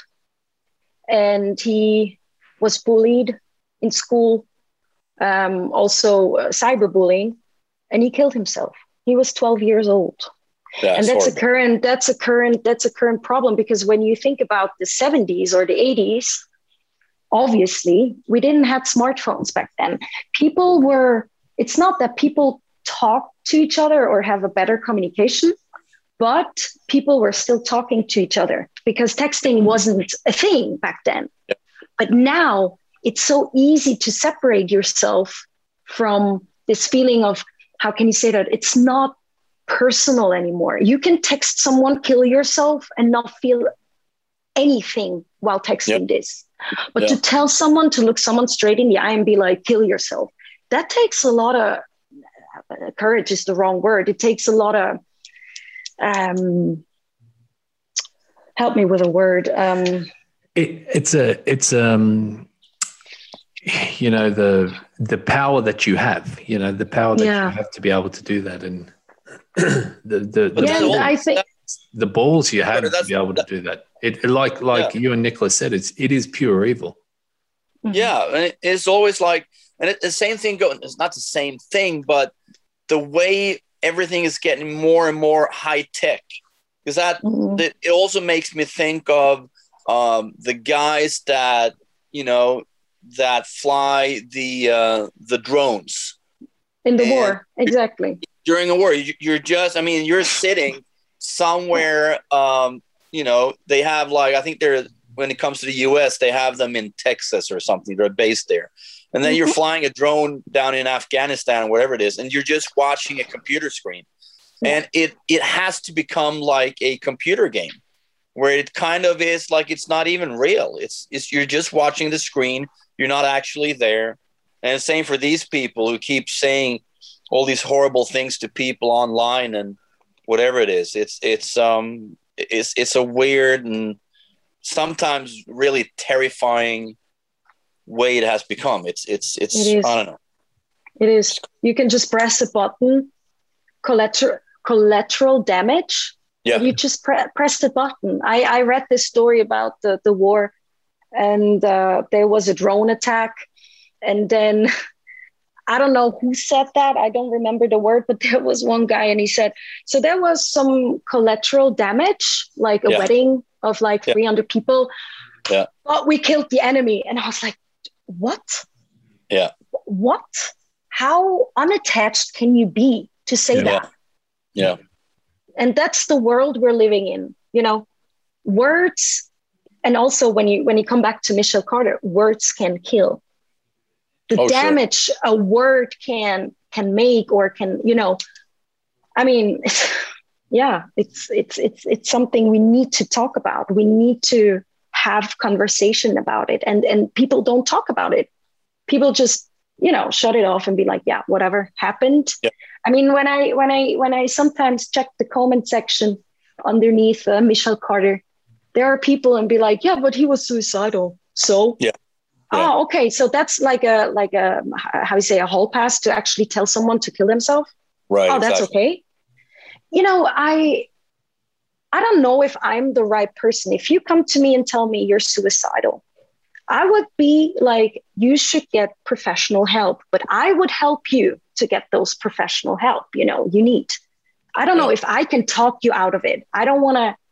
and he was bullied in school, um, also uh, cyberbullying, and he killed himself. He was twelve years old. That's and that's horrible. a current that's a current that's a current problem, because when you think about the seventies or the eighties, obviously we didn't have smartphones back then. People were it's not that people talk to each other or have a better communication, but people were still talking to each other because texting wasn't a thing back then. Yep. But now it's so easy to separate yourself from this feeling of, how can you say that? It's not personal anymore. You can text someone, kill yourself, and not feel anything while texting Yep. this. But Yeah. to tell someone, to look someone straight in the eye and be like, kill yourself, that takes a lot of uh, courage is the wrong word. It takes a lot of, um, help me with a word. Um, It, it's a it's um you know the the power that you have, you know the power that Yeah. you have to be able to do that, and the the But the, Yeah, that and all- I think the balls you have But to that's- be able to do that. It like like Yeah. you and Nicholas said, it's it is pure evil. Yeah, and it- it's always like, and it, the same thing going. It's not the same thing, but the way everything is getting more and more high tech, because that, Mhm. that it also makes me think of um, the guys that you know that fly the uh, the drones in the and- war, exactly. during a war. You, you're just, I mean, you're sitting somewhere. Um, you know, they have like I think they're when it comes to the U S, they have them in Texas or something. They're based there. And then you're flying a drone down in Afghanistan or whatever it is, and you're just watching a computer screen. And it it has to become like a computer game where it kind of is like it's not even real. It's it's you're just watching the screen. You're not actually there. And same for these people who keep saying all these horrible things to people online and whatever it is. It's it's um it's it's a weird and sometimes really terrifying way it has become. It's it's it's It is. I don't know. It is. You can just press a button, collateral collateral damage. Yeah. You just pre- press the button. I, I read this story about the, the war, and uh, there was a drone attack. And then I don't know who said that. I don't remember the word, but there was one guy and he said, so there was some collateral damage, like a Yeah. wedding of like Yeah. three hundred people. Yeah. But we killed the enemy. And I was like, what? Yeah. What? How unattached can you be to say Yeah. that? Yeah. And that's the world we're living in, you know, words. And also when you when you come back to Michelle Carter, words can kill. The Oh, sure. damage a word can can make or can, you know, I mean, it's, yeah, it's it's it's it's something we need to talk about. We need to have conversation about it. And and people don't talk about it. People just, you know, shut it off and be like, yeah, whatever happened. Yeah. I mean, when I when I when I sometimes check the comment section underneath uh, Michelle Carter, there are people and be like, yeah, but he was suicidal. So Yeah. oh, okay. So that's like a like a how you say a hall pass to actually tell someone to kill themselves. Right. Oh, that's exactly. okay. You know, I I don't know if I'm the right person. If you come to me and tell me you're suicidal, I would be like, you should get professional help, but I would help you to get those professional help, you know, you need. I don't know if I can talk you out of it. I don't want to,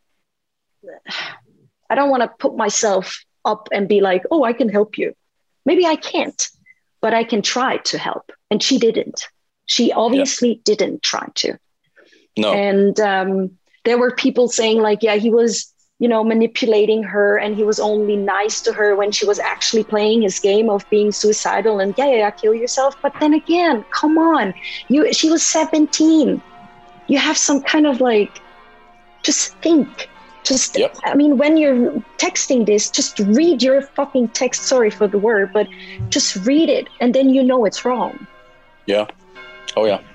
I don't want to put myself up and be like, oh, I can help you. Maybe I can't, but I can try to help. And she didn't. She obviously didn't try to. No. And um, there were people saying like, yeah, he was, you know, manipulating her and he was only nice to her when she was actually playing his game of being suicidal and yeah, yeah, yeah, kill yourself. But then again, come on, you, she was seventeen. You have some kind of like, just think, just, Yep. I mean, when you're texting this, just read your fucking text. Sorry for the word, but just read it. And then you know it's wrong. Yeah. Oh yeah.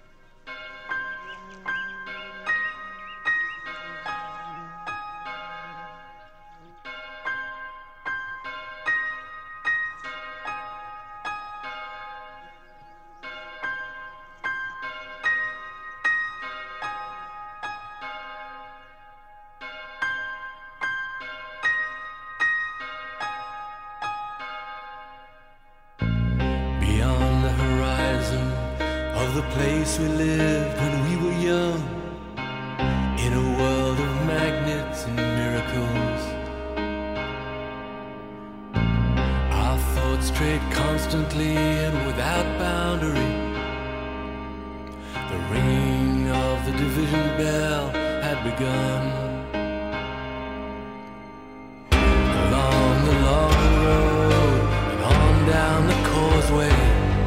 Beyond the horizon of the place we lived when we were young, in a world of magnets and miracles, our thoughts strayed constantly and without boundary. The ringing of the division bell had begun. Along the long road and on down the causeway,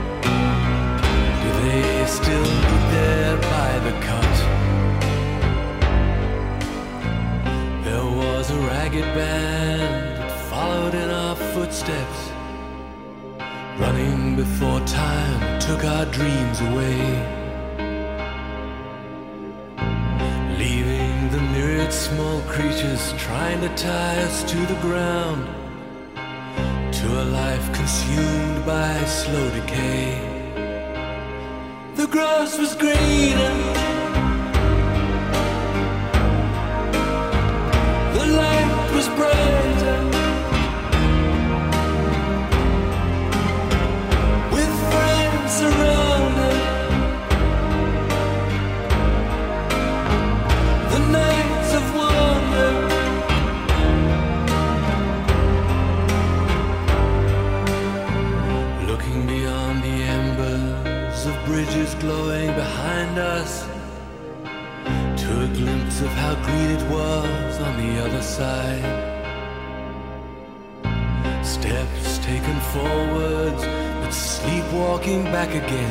do they still meet there by the cut? There was a ragged band that followed in our footsteps, running before time took our dreams away, leaving the myriad small creatures trying to tie us to the ground, to a life consumed by slow decay. The grass was greener, the light was brighter, with friends around us. The nights of wonder, looking beyond the embers of bridges glowing behind us, to a glimpse of how green it was on the other side. Steps taken forwards, but sleepwalking back again,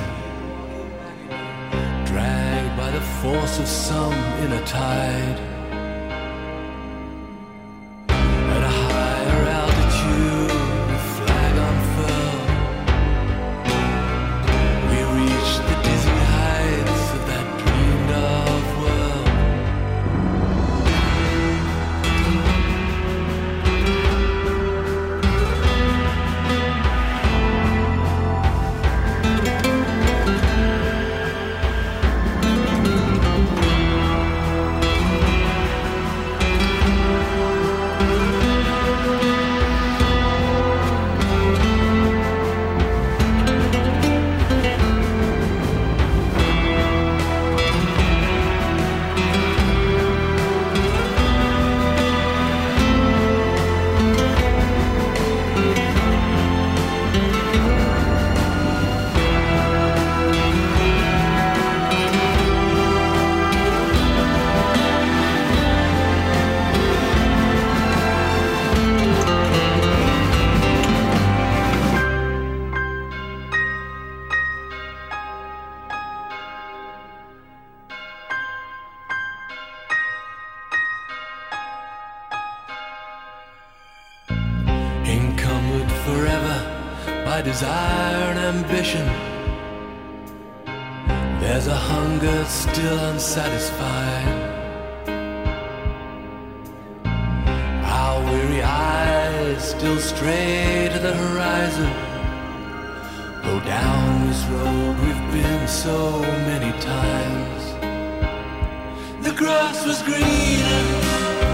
dragged by the force of some inner tide. At a higher altitude, the flag unfurled, we reached the dizzy heights of that dreamed of world. Encumbered forever by desire and ambition, there's a hunger still unsatisfied. Our weary eyes still stray to the horizon, go down this road we've been so many times. The grass was greener,